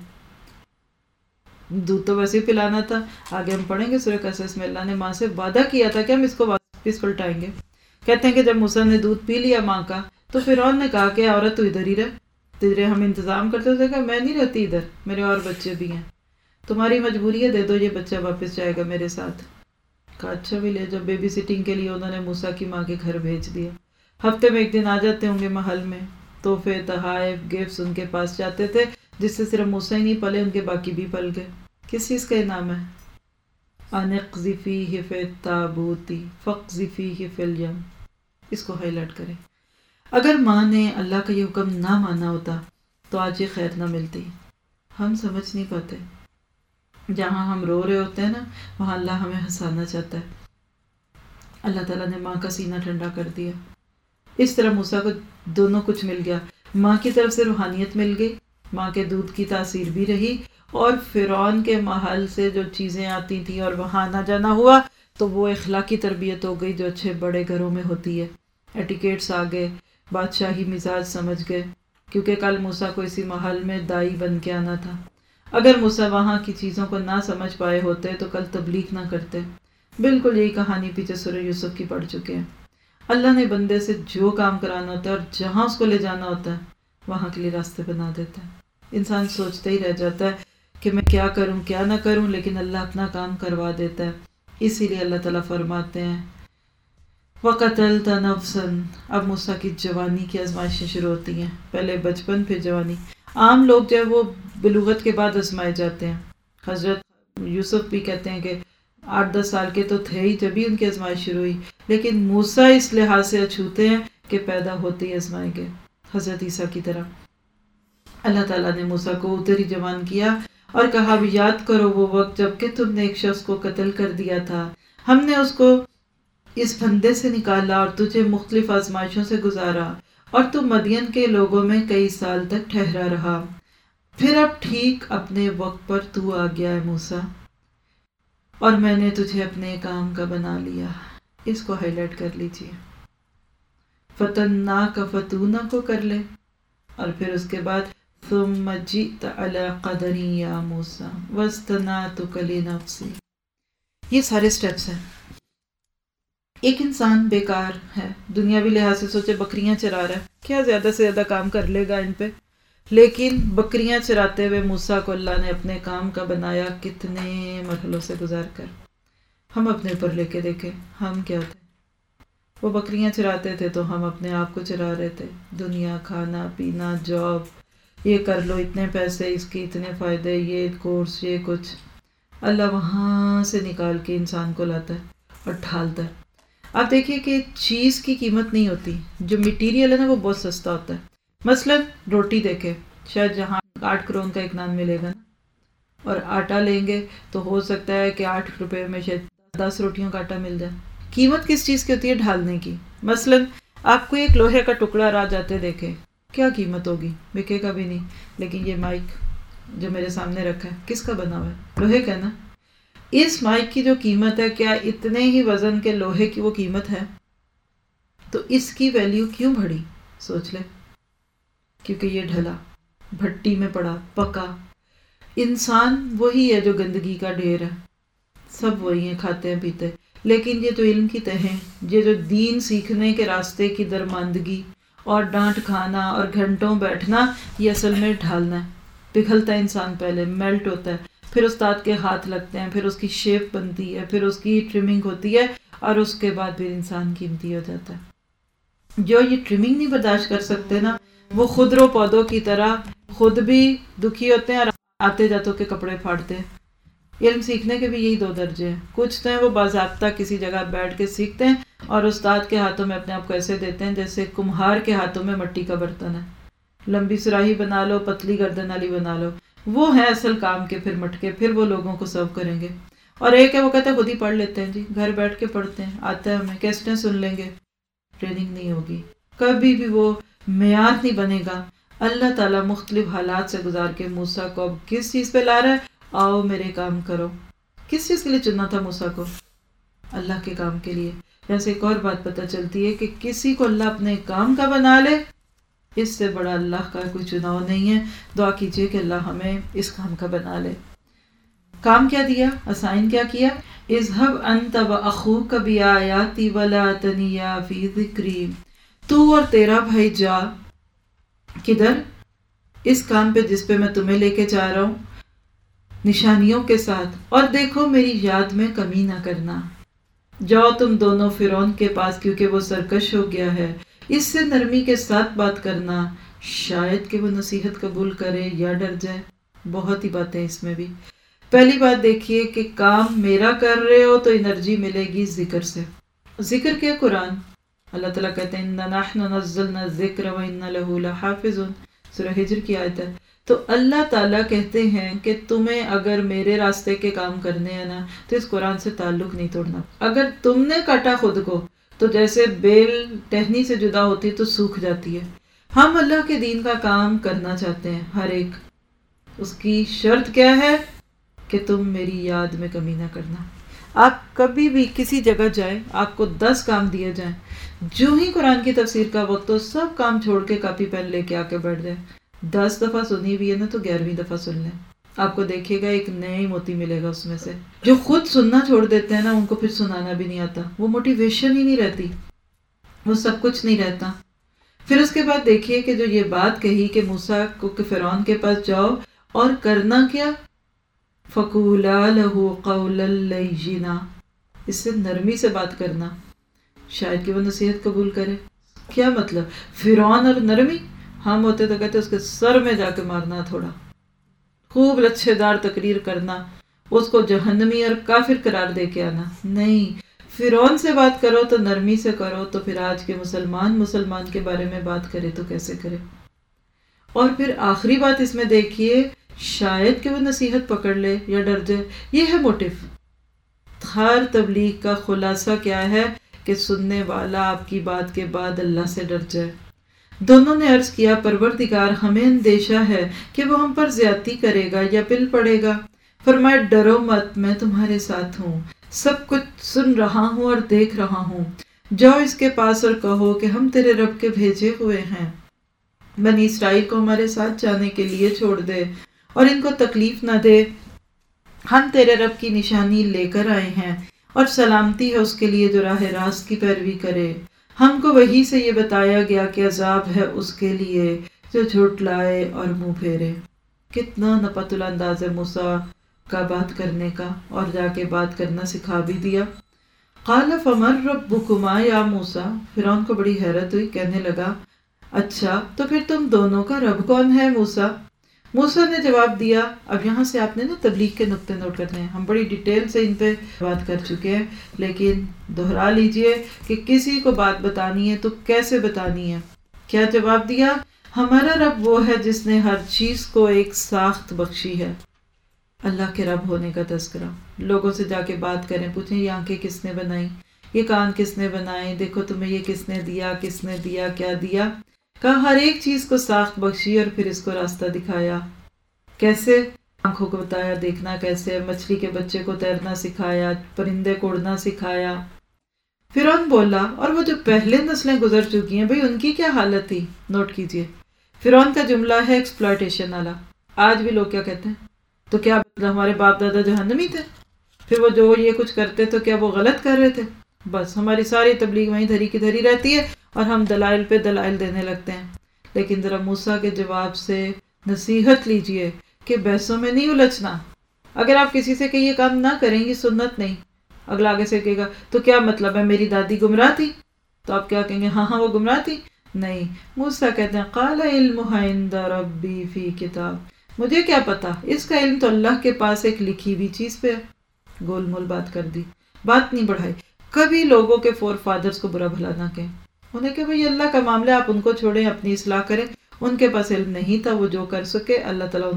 دودھ تو ویسے ہی پلانا تھا. آگے ہم پڑھیں گے سورہ قصص میں اللہ نے ماں سے وعدہ کیا تھا کہ ہم اس کو واپس پلٹائیں گے. کہتے ہیں کہ جب موسیٰ نے دودھ پی لیا ماں کا تو فرعون نے کہا کہ عورت تو ادھر ہی رہ، تیرے ہم انتظام کرتے تھے کہ میں نہیں رہتی ادھر، میرے اور بچے بھی ہیں، تمہاری مجبوری ہے، دے دو یہ بچہ واپس جائے گا میرے ساتھ. کہا اچھا بھی لے. جب بیبی سٹنگ کے لیے انہوں نے موسیٰ کی ماں کے گھر بھیج دیا. ہفتے میں 1 دن آ جاتے ہوں گے محل میں، تحفے تحائف گفٹس ان کے پاس جاتے تھے، جس سے صرف موسیٰ ہی نہیں پلے، ان کے باقی بھی پل گئے. کس چیز کا انعام ہے؟ ان اقذفیہ فی التابوت فاقذفیہ فی الیم. اس کو ہائی لائٹ کریں. اگر ماں نے اللہ کا یہ حکم نہ مانا ہوتا تو آج یہ خیر نہ ملتی. ہم سمجھ نہیں پاتے. جہاں ہم رو رہے ہوتے ہیں نا وہاں اللہ ہمیں ہنسانا چاہتا ہے. اللہ تعالیٰ نے ماں کا سینہ ٹھنڈا کر دیا. اس طرح موسیٰ کو دونوں کچھ مل گیا. ماں کی طرف سے روحانیت مل گئی، ماں کے دودھ کی تاثیر بھی رہی، اور فرعون کے محل سے جو چیزیں آتی تھیں اور وہاں آنا جانا ہوا تو وہ اخلاقی تربیت ہو گئی جو اچھے بڑے گھروں میں ہوتی ہے. ایٹیکیٹس آ گئے، بادشاہی مزاج سمجھ گئے، کیونکہ کل موسیٰ کو اسی محل میں دائی بن کے آنا تھا. اگر موسیٰ وہاں کی چیزوں کو نہ سمجھ پائے ہوتے تو کل تبلیغ نہ کرتے. بالکل یہی کہانی پیچھے سورہ یوسف کی پڑھ چکے ہیں. اللہ نے بندے سے جو کام کرانا ہوتا ہے اور جہاں اس کو لے جانا ہوتا ہے وہاں کے لیے راستے بنا دیتا ہے. انسان سوچتا ہی رہ جاتا ہے کہ میں کیا کروں کیا نہ کروں، لیکن اللہ اپنا کام کروا دیتا ہے. اسی لیے اللہ تعالیٰ فرماتے ہیں وَقَتَلْتَ نَفْسًا. اب موسیٰ کی جوانی کی آزمائشیں شروع ہوتی ہیں. پہلے بچپن پھر جوانی. عام لوگ جو ہے وہ بلوغت کے بعد آزمائے جاتے ہیں. حضرت یوسف بھی کہتے ہیں کہ 8-10 سال کے تو تھے ہی جب ہی ان کی آزمائش شروع ہوئی، لیکن موسیٰ اس لحاظ سے اچھوتے ہیں کہ پیدا ہوتے ہی آزمائے گئے، حضرت عیسیٰ کی طرح. اللہ تعالیٰ نے موسیٰ کو اتر ہی جوان کیا اور کہا اب یاد کرو وہ وقت جب کہ تم نے ایک شخص کو قتل کر دیا تھا. ہم نے اس کو اس پھندے سے نکالا اور تجھے مختلف آزمائشوں سے گزارا، اور تم مدین کے لوگوں میں کئی سال تک ٹھہرا رہا. پھر اب ٹھیک اپنے وقت پر تو آ گیا ہے موسیٰ، اور میں نے تجھے اپنے کام کا بنا لیا. اس کو ہائی لائٹ کر لیجیے. فتناک فتونہ کو کر لے، اور پھر اس کے بعد ثم جئت علی قدری یا موسیٰ واصطنعتک لنفسی. یہ سارے سٹیپس ہیں. ایک انسان بیکار ہے، دنیاوی لحاظ سے سوچے بکریاں چرا رہا ہے، کیا زیادہ سے زیادہ کام کر لے گا ان پہ، لیکن بکریاں چراتے ہوئے موسیٰ کو اللہ نے اپنے کام کا بنایا، کتنے مرحلوں سے گزار کر. ہم اپنے اوپر لے کے دیکھیں ہم کیا تھے. وہ بکریاں چراتے تھے تو ہم اپنے آپ کو چرا رہے تھے. دنیا، کھانا پینا، جاب، یہ کر لو اتنے پیسے، اس کی اتنے فائدے، یہ کورس، یہ کچھ. اللہ وہاں سے نکال کے انسان کو لاتا ہے اور ڈھالتا ہے. آپ دیکھیے کہ چیز کی قیمت نہیں ہوتی، جو میٹیریل ہے نا وہ بہت سستا ہوتا ہے. مثلاً روٹی دیکھیں، شاید جہاں 8 کرون کا ایک نان ملے گا نا، اور آٹا لیں گے تو ہو سکتا ہے کہ 8 روپے میں شاید 10 روٹیوں کا آٹا مل جائے. قیمت کس چیز کی ہوتی ہے؟ ڈھالنے کی. مثلاً آپ کو ایک لوہے کا ٹکڑا راہ جاتے دیکھے، کیا قیمت ہوگی؟ بکے کا بھی نہیں. لیکن یہ مائک جو میرے سامنے رکھا ہے کس کا بنا ہوا ہے؟ لوہے کا نا. اس مائک کی جو قیمت ہے، کیا اتنے ہی وزن کے لوہے کی وہ قیمت ہے؟ تو اس کی ویلیو کیوں بڑھی؟ سوچ لیں. کیونکہ یہ ڈھلا، بھٹی میں پڑا، پکا. انسان وہی ہے جو گندگی کا ڈھیر ہے، سب وہی ہیں، کھاتے ہیں پیتے. لیکن یہ جو علم کی تہیں، یہ جو دین سیکھنے کے راستے کی درماندگی اور ڈانٹ کھانا اور گھنٹوں بیٹھنا، یہ اصل میں ڈھالنا ہے. پگھلتا ہے انسان، پہلے میلٹ ہوتا ہے، پھر استاد کے ہاتھ لگتے ہیں، پھر اس کی شیپ بنتی ہے، پھر اس کی ٹرمنگ ہوتی ہے، اور اس کے بعد پھر انسان قیمتی ہو جاتا ہے. جو یہ ٹرمنگ نہیں برداشت کر سکتے نا، وہ خودرو پودوں کی طرح خود بھی دکھی ہوتے ہیں اور آتے جاتوں کے کپڑے پھاڑتے ہیں. علم سیکھنے کے بھی یہی 2 درجے ہیں. کچھ تو ہیں وہ باضابطہ کسی جگہ بیٹھ کے سیکھتے ہیں اور استاد کے ہاتھوں میں اپنے آپ کو ایسے دیتے ہیں جیسے کمہار کے ہاتھوں میں مٹی کا برتن ہے. لمبی سراہی بنا لو، پتلی گردن والی بنا لو، وہ ہے اصل کام کے پھر مٹکے، پھر وہ لوگوں کو سرو کریں گے. اور ایک ہے وہ کہتے ہیں خود ہی پڑھ لیتے ہیں، جی گھر بیٹھ کے پڑھتے ہیں، آتا ہے ہمیں، کیسٹیں سن لیں گے. ٹریننگ نہیں ہوگی، کبھی بھی وہ معیار نہیں بنے گا. اللہ تعالیٰ مختلف حالات سے گزار کے موسیٰ کو اب کس چیز پہ لا رہا ہے؟ آؤ میرے کام کرو. کس چیز کے لیے چننا تھا موسیٰ کو؟ اللہ کے کام کے لیے. جیسے ایک اور بات پتہ چلتی ہے کہ کسی کو اللہ اپنے کام کا بنا لے، اس سے بڑا اللہ کا کوئی چناؤ نہیں ہے. دعا کیجئے کہ اللہ ہمیں اس کام کا بنا لے. کام کیا دیا؟ اسائن کیا کیا؟ اذهب انت واخوک بآیاتی ولا تنیا فی ذکری. تو اور تیرا بھائی جا. کدھر؟ اس کام پہ جس پہ میں تمہیں لے کے جا رہا ہوں، نشانیوں کے ساتھ. اور دیکھو میری یاد میں کمی نہ کرنا. جاؤ تم دونوں فرعون کے پاس، کیونکہ وہ سرکش ہو گیا ہے. اس سے نرمی کے ساتھ بات کرنا، شاید کہ وہ نصیحت قبول کرے یا ڈر جائے. بہت ہی باتیں اس میں بھی. پہلی بات دیکھیے کہ کام میرا کر رہے ہو تو انرجی ملے گی ذکر سے. ذکر کیا؟ قرآن. اللہ تعالیٰ کہتے ہیں اِنَّا نَحْنُ نَزَّلْنَا الذِّكْرَ وَإِنَّا لَهُ لَحَافِظُونَ. سورہ ہجر کی آیت ہے. تو اللہ تعالیٰ کہتے ہیں کہ تمہیں اگر میرے راستے کے کام کرنے ہیں نا تو اس قرآن سے تعلق نہیں توڑنا. اگر تم نے کاٹا خود کو تو جیسے بیل ٹہنی سے جدا ہوتی تو سوکھ جاتی ہے. ہم اللہ کے دین کا کام کرنا چاہتے ہیں ہر ایک. اس کی شرط کیا ہے؟ کہ تم میری یاد میں کمی نہ کرنا. آپ کبھی بھی کسی جگہ جائیں، آپ کو 10 کام دیے جائیں، جو ہی قرآن کی تفسیر کا وقت ہو سب کام چھوڑ کے کاپی پین لے کے آ کے بیٹھ جائیں. 10 دفعہ سنی بھی ہے نا تو 11ویں دفعہ سن لیں. آپ کو دیکھے گا ایک نئے موتی ملے گا اس میں سے. جو خود سننا چھوڑ دیتے ہیں نا ان کو پھر سنانا بھی نہیں آتا. وہ موٹیویشن ہی نہیں رہتی، وہ سب کچھ نہیں رہتا. پھر اس کے بعد دیکھیے کہ جو یہ بات کہی کہ موسیٰ کو کہ فرعون کے پاس جاؤ اور کرنا کیا؟ فَقُولَا لَهُ قَوْلًا لَيِّنًا. اس سے نرمی سے بات کرنا، شاید کہ وہ نصیحت قبول کرے. کیا مطلب؟ فرعون اور نرمی؟ ہم ہوتے تو کہتے اس کے سر میں جا کے مارنا، تھوڑا خوب لچھے دار تقریر کرنا، اس کو جہنمی اور کافر قرار دے کے آنا. نہیں، فرعون سے بات کرو تو نرمی سے کرو. تو پھر آج کے مسلمان کے بارے میں بات کرے تو کیسے کرے؟ اور پھر آخری بات اس میں دیکھیے، شاید کہ وہ نصیحت پکڑ لے یا ڈر جائے. یہ ہے موٹیو. ہر تبلیغ کا خلاصہ کیا ہے کہ سننے والا آپ کی بات کے بعد اللہ سے ڈر جائے. دونوں نے عرض کیا پروردگار ہمیں اندیشہ ہے کہ وہ ہم پر زیادتی کرے گا یا پل پڑے گا. فرمایا ڈرو مت، میں تمہارے ساتھ ہوں، سب کچھ سن رہا ہوں اور دیکھ رہا ہوں. جاؤ اس کے پاس اور کہو کہ ہم تیرے رب کے بھیجے ہوئے ہیں، بنی اسرائیل کو ہمارے ساتھ جانے کے لیے چھوڑ دے اور ان کو تکلیف نہ دے. ہم تیرے رب کی نشانی لے کر آئے ہیں اور سلامتی ہے اس کے لیے جو راہ راست کی پیروی کرے. ہم کو وحی سے یہ بتایا گیا کہ عذاب ہے اس کے لیے جو جھٹلائے اور منہ پھیرے. کتنا نپتلا انداز ہے موسیٰ کا بات کرنے کا، اور جا کے بات کرنا سکھا بھی دیا. قال فمن ربکما یا موسیٰ. فرعون کو بڑی حیرت ہوئی، کہنے لگا اچھا تو پھر تم دونوں کا رب کون ہے موسیٰ؟ موسیٰ نے جواب دیا. اب یہاں سے آپ نے نا تبلیغ کے نقطے نوٹ کرنے ہیں. ہم بڑی ڈیٹیل سے ان پہ بات کر چکے ہیں، لیکن دہرا لیجئے کہ کسی کو بات بتانی ہے تو کیسے بتانی ہے. کیا جواب دیا؟ ہمارا رب وہ ہے جس نے ہر چیز کو ایک ساخت بخشی ہے. اللہ کے رب ہونے کا تذکرہ. لوگوں سے جا کے بات کریں، پوچھیں یہ آنکھیں کس نے بنائی، یہ کان کس نے بنائے، دیکھو تمہیں یہ کس نے دیا، کس نے دیا، کیا دیا. کہا ہر ایک چیز کو ساخت بخشی اور پھر اس کو راستہ دکھایا. کیسے؟ آنکھوں کو بتایا دیکھنا کیسے، مچھلی کے بچے کو تیرنا سکھایا، پرندے کو اڑنا سکھایا. فرعون بولا. اور وہ جو پہلے نسلیں گزر چکی ہیں بھئی ان کی کیا حالت تھی؟ نوٹ کیجئے. فرعون کا جملہ ہے ایکسپلائٹیشن والا. آج بھی لوگ کیا کہتے ہیں؟ تو کیا ہمارے باپ دادا جہنمی تھے؟ پھر وہ جو یہ کچھ کرتے تو کیا وہ غلط کر رہے تھے؟ بس ہماری ساری تبلیغ وہیں دھری کی دھری رہتی ہے اور ہم دلائل پہ دلائل دینے لگتے ہیں. لیکن ذرا موسیٰ کے جواب سے نصیحت لیجئے کہ بحثوں میں نہیں الجھنا. اگر آپ کسی سے کہ یہ کام نہ کریں یہ سنت نہیں، اگلا آگے سے کہے گا تو کیا مطلب ہے میری دادی گمراہ تھی، تو آپ کیا کہیں گے؟ ہاں وہ گمراہ تھی. نہیں، موسیٰ کہتے ہیں قال علمها عند ربی فی کتاب. مجھے کیا پتا، اس کا علم تو اللہ کے پاس ایک لکھی ہوئی چیز پہ ہے. گول مول بات کر دی، بات نہیں بڑھائی. کبھی لوگوں کے فور فادرز کو برا بھلا نہ کہیں. انہیں کہ بھئی اللہ کا معاملہ، آپ ان کو چھوڑیں، اپنی اصلاح کریں. ان کے پاس علم نہیں تھا، وہ جو کر سکے اللہ تعالیٰ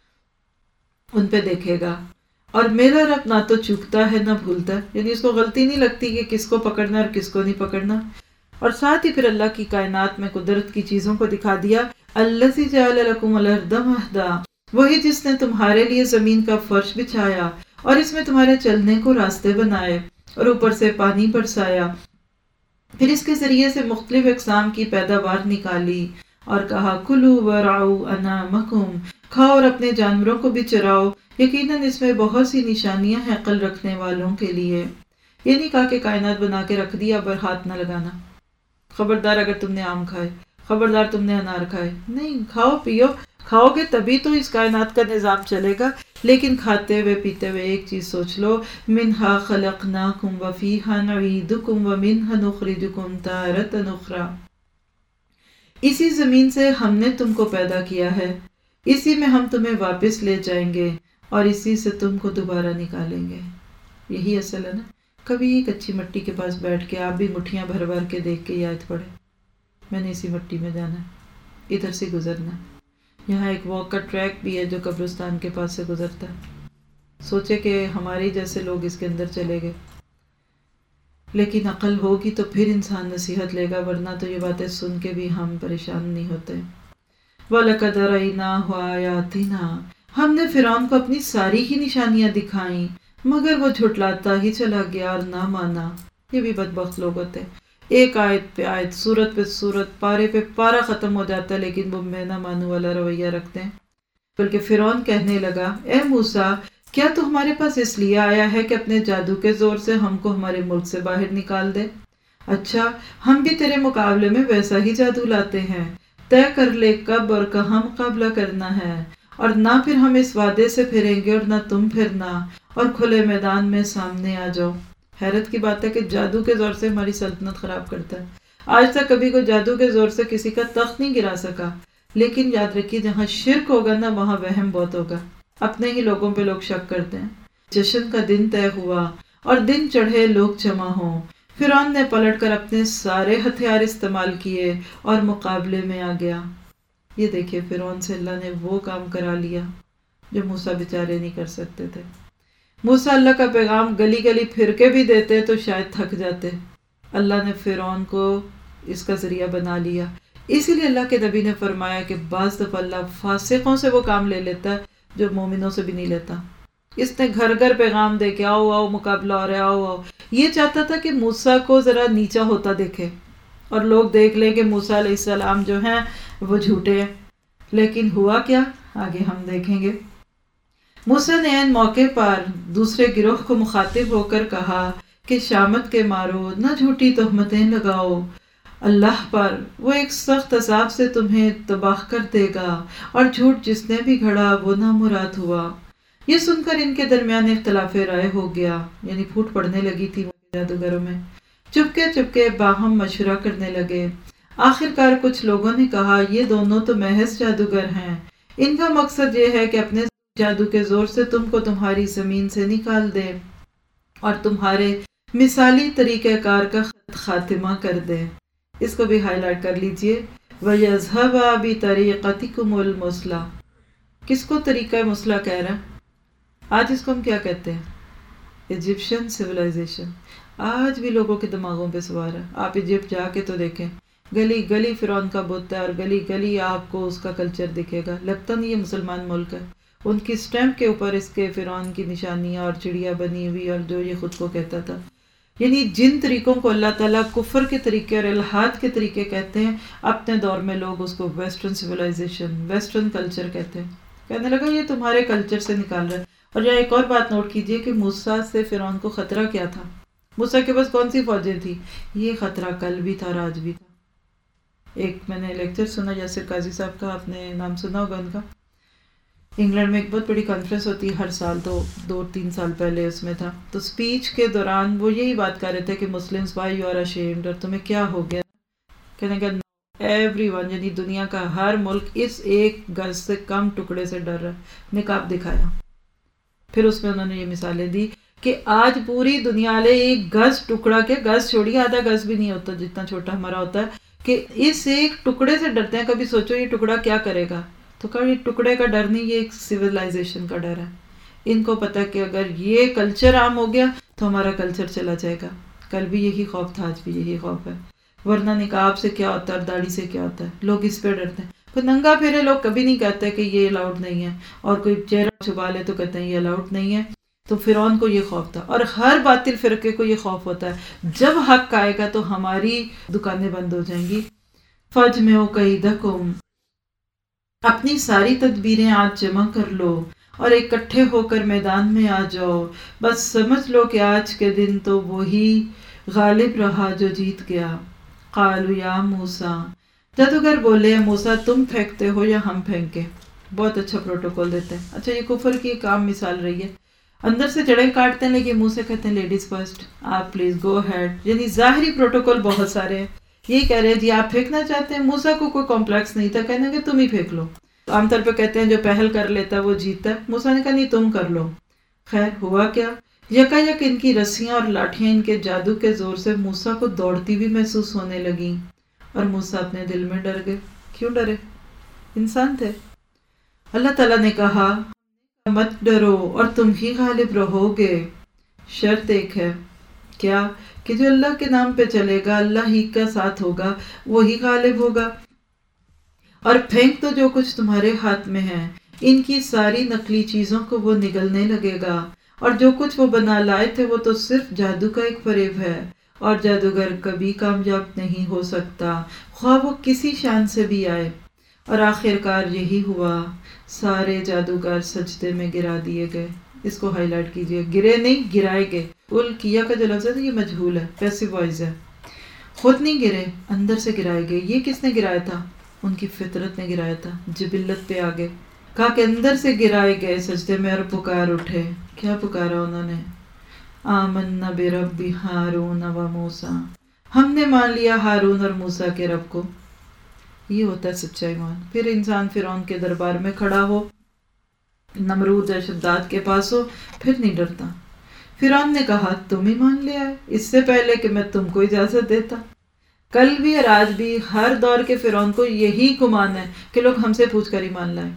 ان پہ دیکھے گا. اور میرا رب نہ تو چوکتا ہے نہ بھولتا ہے، یعنی اس کو غلطی نہیں لگتی کہ کس کو پکڑنا اور کس کو نہیں پکڑنا. اور ساتھ ہی پھر اللہ کی کائنات میں قدرت کی چیزوں کو دکھا دیا. الذی جعل لکم الارض مہدا، وہی جس نے تمہارے لیے زمین کا فرش بچھایا اور اس میں تمہارے چلنے کو راستے بنائے اور اوپر سے پانی برسایا، پھر اس کے ذریعے سے مختلف اقسام کی پیداوار نکالی اور کہا کلوا ورعوا انعامکم، کھاؤ اور اپنے جانوروں کو بھی چراؤ، یقیناً اس میں بہت سی نشانیاں ہیں عقل رکھنے والوں کے لیے. یہ نہیں کہا کہ کائنات بنا کے رکھ دیا پر ہاتھ نہ لگانا، خبردار اگر تم نے آم کھائے، خبردار تم نے انار کھائے. نہیں، کھاؤ پیو، کھاؤ گے تبھی تو اس کائنات کا نظام چلے گا. لیکن کھاتے ہوئے پیتے ہوئے ایک چیز سوچ لو، منہا خلقناکم وفیہا نعیدکم ومنہا نخرجکم تارۃ اخری. اسی زمین سے ہم نے تم کو پیدا کیا ہے، اسی میں ہم تمہیں واپس لے جائیں گے اور اسی سے تم کو دوبارہ نکالیں گے. یہی اصل ہے نا. کبھی کچی مٹی کے پاس بیٹھ کے آپ بھی مٹھیاں بھر بھر کے دیکھ کے یہ آیت پڑھے، میں نے اسی مٹی میں جانا ہے، ادھر سے گزرنا ہے. یہاں ایک واک کا ٹریک بھی ہے جو قبرستان کے پاس سے گزرتا ہے. سوچے کہ ہمارے جیسے لوگ اس کے اندر چلے گئے. لیکن عقل ہوگی تو پھر انسان نصیحت لے گا، ورنہ تو یہ باتیں سن کے بھی ہم پریشان نہیں ہوتے. وَلَقَدْ أَرَيْنَاهُ آيَاتِنَا، ہم نے فرعون کو اپنی ساری ہی نشانیاں دکھائیں مگر وہ جھٹلاتا ہی چلا گیا اور نہ مانا. یہ بھی بدبخت لوگ ہوتے ہیں، ایک آیت پہ آیت، سورت پہ سورت، پارے پہ پارا ختم ہو جاتا ہے لیکن وہ میں نہ مانو والا رویہ رکھتے ہیں. بلکہ فرعون کہنے لگا اے موسیٰ، کیا تو ہمارے پاس اس لیے آیا ہے کہ اپنے جادو کے زور سے ہم کو ہمارے ملک سے باہر نکال دے؟ اچھا، ہم بھی تیرے مقابلے میں ویسا ہی جادو لاتے ہیں. طے کر لے کب اور کہاں مقابلہ کرنا ہے، اور نہ پھر ہم اس وعدے سے پھریں گے اور نہ تم پھرنا، اور کھلے میدان میں سامنے آ جاؤ. حیرت کی بات ہے کہ جادو کے زور سے ہماری سلطنت خراب کرتا ہے. آج تک کبھی کوئی جادو کے زور سے کسی کا تخت نہیں گرا سکا. لیکن یاد رکھیے جہاں شرک ہوگا نا وہاں وہم بہت ہوگا. اپنے ہی لوگوں پہ لوگ شک کرتے ہیں. جشن کا دن طے ہوا اور دن چڑھے لوگ جمع ہوں. فرعون نے پلٹ کر اپنے سارے ہتھیار استعمال کیے اور مقابلے میں آ گیا. یہ دیکھیے فرعون سے اللہ نے وہ کام کرا لیا جو موسیٰ بیچارے نہیں کر سکتے تھے. موسیٰ اللہ کا پیغام گلی گلی پھر کے بھی دیتے تو شاید تھک جاتے. اللہ نے فرعون کو اس کا ذریعہ بنا لیا. اسی لیے اللہ کے نبی نے فرمایا کہ بعض دفعہ اللہ فاسقوں سے وہ کام لے لیتا ہے جو مومنوں سے بھی نہیں لیتا. اس نے گھر گھر پیغام دے کے آؤ آؤ مقابلہ ہو رہا ہے، آؤ آؤ. یہ چاہتا تھا کہ موسیٰ کو ذرا نیچا ہوتا دیکھے اور لوگ دیکھ لیں کہ موسیٰ علیہ السلام جو ہیں وہ جھوٹے ہیں. لیکن ہوا کیا آگے ہم دیکھیں گے. موسیٰ نے عین موقع پر دوسرے گروہ کو مخاطب ہو کر کہا کہ شامت کے مارو، نہ جھوٹی تہمتیں لگاؤ اللہ پر، وہ ایک سخت عذاب سے تمہیں تباہ کر دے گا، اور جھوٹ جس نے بھی گھڑا وہ نامراد ہوا. یہ سن کر ان کے درمیان اختلاف رائے ہو گیا، یعنی پھوٹ پڑنے لگی تھی جادوگروں میں. چپکے چپکے باہم مشورہ کرنے لگے. آخر کار کچھ لوگوں نے کہا یہ دونوں تو محض جادوگر ہیں، ان کا مقصد یہ ہے کہ اپنے جادو کے زور سے تم کو تمہاری زمین سے نکال دے اور تمہارے مثالی طریقہ کار کا خاتمہ کر دے. اس کو بھی ہائی لائٹ کر لیجئے. وَيَذْهَبَ بِطَرِيقَتِكُمُ الْمُثْلَى. کس کو طریقہ مسلح کہہ رہا ہے؟ آج اس کو ہم کیا کہتے ہیں؟ Egyptian civilisation. آج بھی لوگوں کے دماغوں پہ سوار ہے. آپ ایجپٹ جا کے تو دیکھیں، گلی گلی فرعون کا بت ہے، اور گلی گلی آپ کو اس کا کلچر دکھے گا. لگتا نہیں یہ مسلمان ملک ہے. ان کی سٹیمپ کے اوپر اس کے فرعون کی نشانیاں اور چڑیا بنی ہوئی، اور جو یہ خود کو کہتا تھا. یعنی جن طریقوں کو اللہ تعالیٰ کفر کے طریقے اور الحاد کے طریقے کہتے ہیں، اپنے دور میں لوگ اس کو ویسٹرن سویلائزیشن، ویسٹرن کلچر کہتے ہیں. کہنے لگا یہ تمہارے کلچر سے نکال رہا ہے. اور یہاں ایک اور بات نوٹ کیجئے کہ موسیٰ سے فرعون کو خطرہ کیا تھا. موسیٰ کے پاس کون سی فوجیں تھی؟ یہ خطرہ کل بھی تھا اور آج بھی تھا. ایک میں نے لیکچر سنا، یاسر قاضی صاحب کا، آپ نے نام سنا ہوگا ان کا. انگلینڈ میں ایک بہت بڑی کانفرنس ہوتی ہے ہر سال، تو 2-3 سال پہلے اس میں تھا. تو سپیچ کے دوران وہ یہی بات کر رہے تھے کہ Muslims why you are ashamed، اور تمہیں کیا ہو گیا. کہنے کا ایوری ون، یعنی دنیا کا ہر ملک اس ایک گز سے کم ٹکڑے سے ڈر رہا ہے. نقاب دکھایا. پھر اس میں انہوں نے یہ مثالیں دی کہ آج پوری دنیا والے ایک گز ٹکڑا کے، گز چھوڑیے آدھا گز بھی نہیں ہوتا جتنا چھوٹا ہمارا ہوتا ہے، کہ اس ایک ٹکڑے سے ڈرتے ہیں. کبھی سوچو یہ ٹکڑا کیا کرے گا. تو کہا یہ ٹکڑے کا ڈر نہیں، یہ ایک سویلائزیشن کا ڈر ہے. ان کو پتا کہ اگر یہ کلچر عام ہو گیا تو ہمارا کلچر چلا جائے گا. کل بھی یہی خوف تھا، آج بھی یہی خوف ہے. ورنہ نقاب سے کیا ہوتا ہے اور داڑھی سے کیا ہوتا ہے، لوگ اس پہ ڈرتے ہیں. کوئی ننگا پھرے لوگ کبھی نہیں کہتے کہ یہ الاؤڈ نہیں ہے، اور کوئی چہرہ چھپا لے تو کہتے ہیں یہ الاؤڈ نہیں ہے. تو فرعون کو یہ خوف تھا، اور ہر باطل فرقے کو یہ خوف ہوتا ہے جب حق آئے گا تو ہماری دکانیں بند ہو جائیں گی. فَاجْمِعُوا كَيْدَكُمْ، اپنی ساری تدبیریں آج جمع کر لو اور اکٹھے ہو کر میدان میں آ جاؤ. بس سمجھ لو کہ آج کے دن تو وہی غالب رہا جو جیت گیا. قالوا یا موسیٰ، جادوگر بولے موسیٰ تم پھینکتے ہو یا ہم پھینکے؟ بہت اچھا پروٹوکول دیتے ہیں. اچھا یہ کفر کی ایک عام مثال رہی ہے. اندر سے جڑیں کاٹتے ہیں لیکن منہ سے کہتے ہیں لیڈیز فرسٹ، آپ پلیز گو ہیڈ. یعنی ظاہری پروٹوکول بہت سارے ہیں. یہی کہہ رہے ہیں جی آپ پھینکنا چاہتے ہیں. موسیٰ کو کوئی کمپلیکس نہیں تھا، کہنے کہ تم ہی پھینک لو. عام طور پہ کہتے ہیں جو پہل کر لیتا ہے وہ جیتتا ہے. موسیٰ نے کہا نہیں تم کر لو. خیر ہوا کیا، یکا یک ان کی رسیاں اور لاٹھیاں ان کے جادو کے زور سے موسیٰ کو دوڑتی بھی محسوس ہونے لگیں. اور موسیٰ اپنے دل میں ڈر گئے. کیوں ڈرے؟ انسان تھے. اللہ تعالیٰ نے کہا مت ڈرو اور تم ہی غالب رہو گے. شرط ایک ہے، کیا؟ کہ جو اللہ کے نام پہ چلے گا، اللہ ہی کا ساتھ ہوگا، وہی غالب ہوگا. اور پھینک تو جو کچھ تمہارے ہاتھ میں ہے، ان کی ساری نقلی چیزوں کو وہ نگلنے لگے گا. اور جو کچھ وہ بنا لائے تھے وہ تو صرف جادو کا ایک فریب ہے، اور جادوگر کبھی کامیاب نہیں ہو سکتا خواہ وہ کسی شان سے بھی آئے. اور آخر کار یہی ہوا، سارے جادوگر سجدے میں گرا دیے گئے. اس کو ہائی لائٹ کیجئے، گرے نہیں گرائے گئے. کیا کا جو لفظ ہے یہ مجہول ہے، پیسو وائز ہے. خود نہیں گرے، اندر سے گرائے گئے. یہ کس نے گرایا تھا؟ ان کی فطرت نے گرایا تھا. جبلت پہ آگے کہا کہ اندر سے گرائے گئے سجدے میں اور پکار اٹھے. کیا پکارا انہوں نے؟ آمنا برب ہارون و موسیٰ، ہم نے مان لیا ہارون اور موسیٰ کے رب کو. یہ ہوتا ہے سچا ایمان. پھر انسان فرعون کے دربار میں کھڑا ہو، نمرود یا شداد کے پاس ہو، پھر نہیں ڈرتا. فرعون نے کہا تم ہی مان لیا ہے اس سے پہلے کہ میں تم کو اجازت دیتا. کل بھی اور آج بھی ہر دور کے فرعون کو یہی گمان ہے کہ لوگ ہم سے پوچھ کر ایمان لائیں.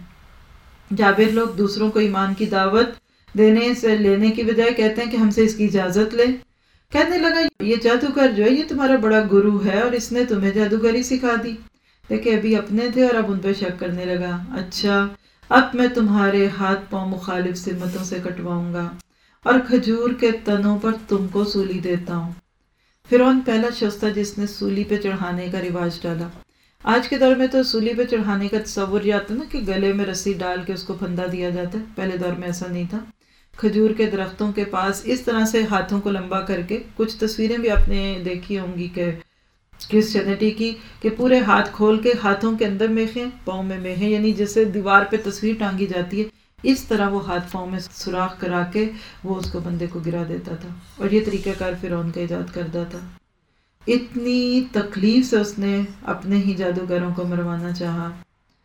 جابر لوگ دوسروں کو ایمان کی دعوت دینے سے لینے کی بجائے کہتے ہیں کہ ہم سے اس کی اجازت لیں. کہنے لگا یہ جادوگر جو ہے یہ تمہارا بڑا گرو ہے اور اس نے تمہیں جادوگری سکھا دی. دیکھیں ابھی اپنے تھے اور اب ان پہ شک کرنے لگا. اچھا اب میں تمہارے ہاتھ پاؤں مخالف سمتوں سے کٹواؤں گا اور کھجور کے تنوں پر تم کو سولی دیتا ہوں. فرعون پہلا شخص تھا جس نے سولی پہ چڑھانے کا رواج ڈالا. آج کے دور میں تو سولی پہ چڑھانے کا تصور یہ آتا نا کہ گلے میں رسی ڈال کے اس کو پھندا دیا جاتا ہے. پہلے دور میں ایسا نہیں تھا. کھجور کے درختوں کے پاس اس طرح سے ہاتھوں کو لمبا کر کے، کچھ تصویریں بھی آپ نے دیکھی ہوں گی کہ کرسچینٹی کی، کہ پورے ہاتھ کھول کے ہاتھوں کے اندر میخیں، پاؤں میں میخیں، یعنی جیسے دیوار پہ تصویر ٹانگی جاتی ہے اس طرح وہ ہاتھ پاؤں میں سوراخ کرا کے وہ اس کو بندے کو گرا دیتا تھا. اور یہ طریقہ کار فرعون کا ایجاد کردہ تھا. اتنی تکلیف سے اس نے اپنے ہی جادوگروں کو مروانا چاہا.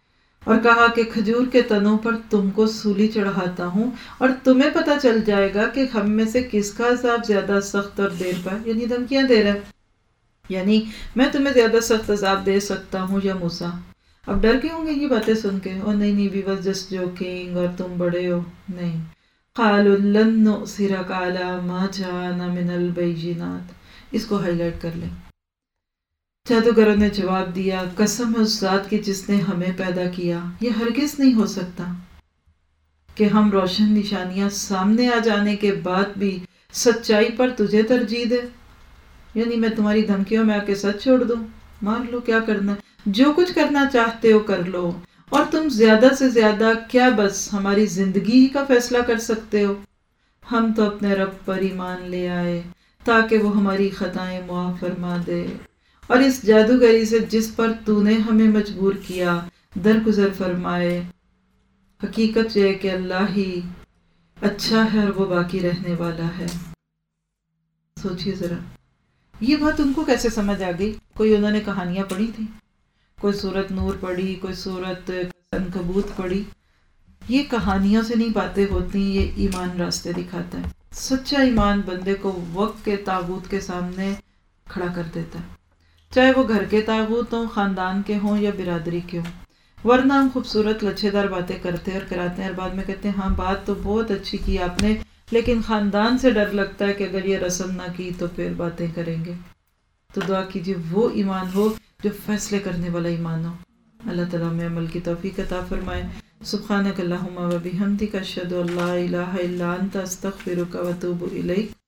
اور کہا کہ کھجور کے تنوں پر تم کو سولی چڑھاتا ہوں اور تمہیں پتہ چل جائے گا کہ ہم میں سے کس کا عذاب زیادہ سخت اور دیر پر، یعنی دھمکیاں دے رہا ہے، یعنی میں تمہیں زیادہ سخت عذاب دے سکتا ہوں یا موسیٰ۔ اب ڈر گئے ہوں گے یہ باتیں سن کے، اور نہیں وی واز جسٹ جوکنگ اور تم بڑے ہو، نہیں۔ قالوا لن نؤثرك على ما جاءنا من البينات، اس کو ہائی لائٹ کر لیں۔ جادوگروں نے جواب دیا، قسم ہے اس ذات کی جس نے ہمیں پیدا کیا، یہ ہرگز نہیں ہو سکتا کہ ہم روشن نشانیاں سامنے آ جانے کے بعد بھی سچائی پر تجھے ترجیح دے، یعنی میں تمہاری دھمکیوں میں آ کے سچ چھوڑ دوں، مار لو، کیا کرنا، جو کچھ کرنا چاہتے ہو کر لو، اور تم زیادہ سے زیادہ کیا بس ہماری زندگی ہی کا فیصلہ کر سکتے ہو۔ ہم تو اپنے رب پر ایمان لے آئے تاکہ وہ ہماری خطائیں معاف فرما دے، اور اس جادوگری سے جس پر تو نے ہمیں مجبور کیا درگزر فرمائے۔ حقیقت یہ ہے کہ اللہ ہی اچھا ہے اور وہ باقی رہنے والا ہے۔ سوچئے ذرا، یہ بات ان کو کیسے سمجھ آ گئی؟ کوئی انہوں نے کہانیاں پڑھی تھیں، کوئی سورت نور پڑھی، کوئی سورت عنکبوت پڑھی، یہ کہانیوں سے نہیں باتیں ہوتی، یہ ایمان راستے دکھاتا ہے۔ سچا ایمان بندے کو وقت کے تاغوت کے سامنے کھڑا کر دیتا ہے، چاہے وہ گھر کے تاغوت ہوں، خاندان کے ہوں یا برادری کے ہوں۔ ورنہ ہم خوبصورت لچھے دار باتیں کرتے اور کراتے ہیں اور بعد میں کہتے ہیں ہاں بات تو بہت اچھی کی آپ نے، لیکن خاندان سے ڈر لگتا ہے کہ اگر یہ رسم نہ کی تو پھر باتیں کریں گے۔ تو دعا کیجیے وہ ایمان ہو جو فیصلے کرنے والا ایمان ہو۔ اللہ تعالیٰ میں عمل کی توفیق عطا فرمائے۔ سبحانک اللہم و بحمدک، اشہد ان لا الہ الا انت، استغفرک و اتوب الیک۔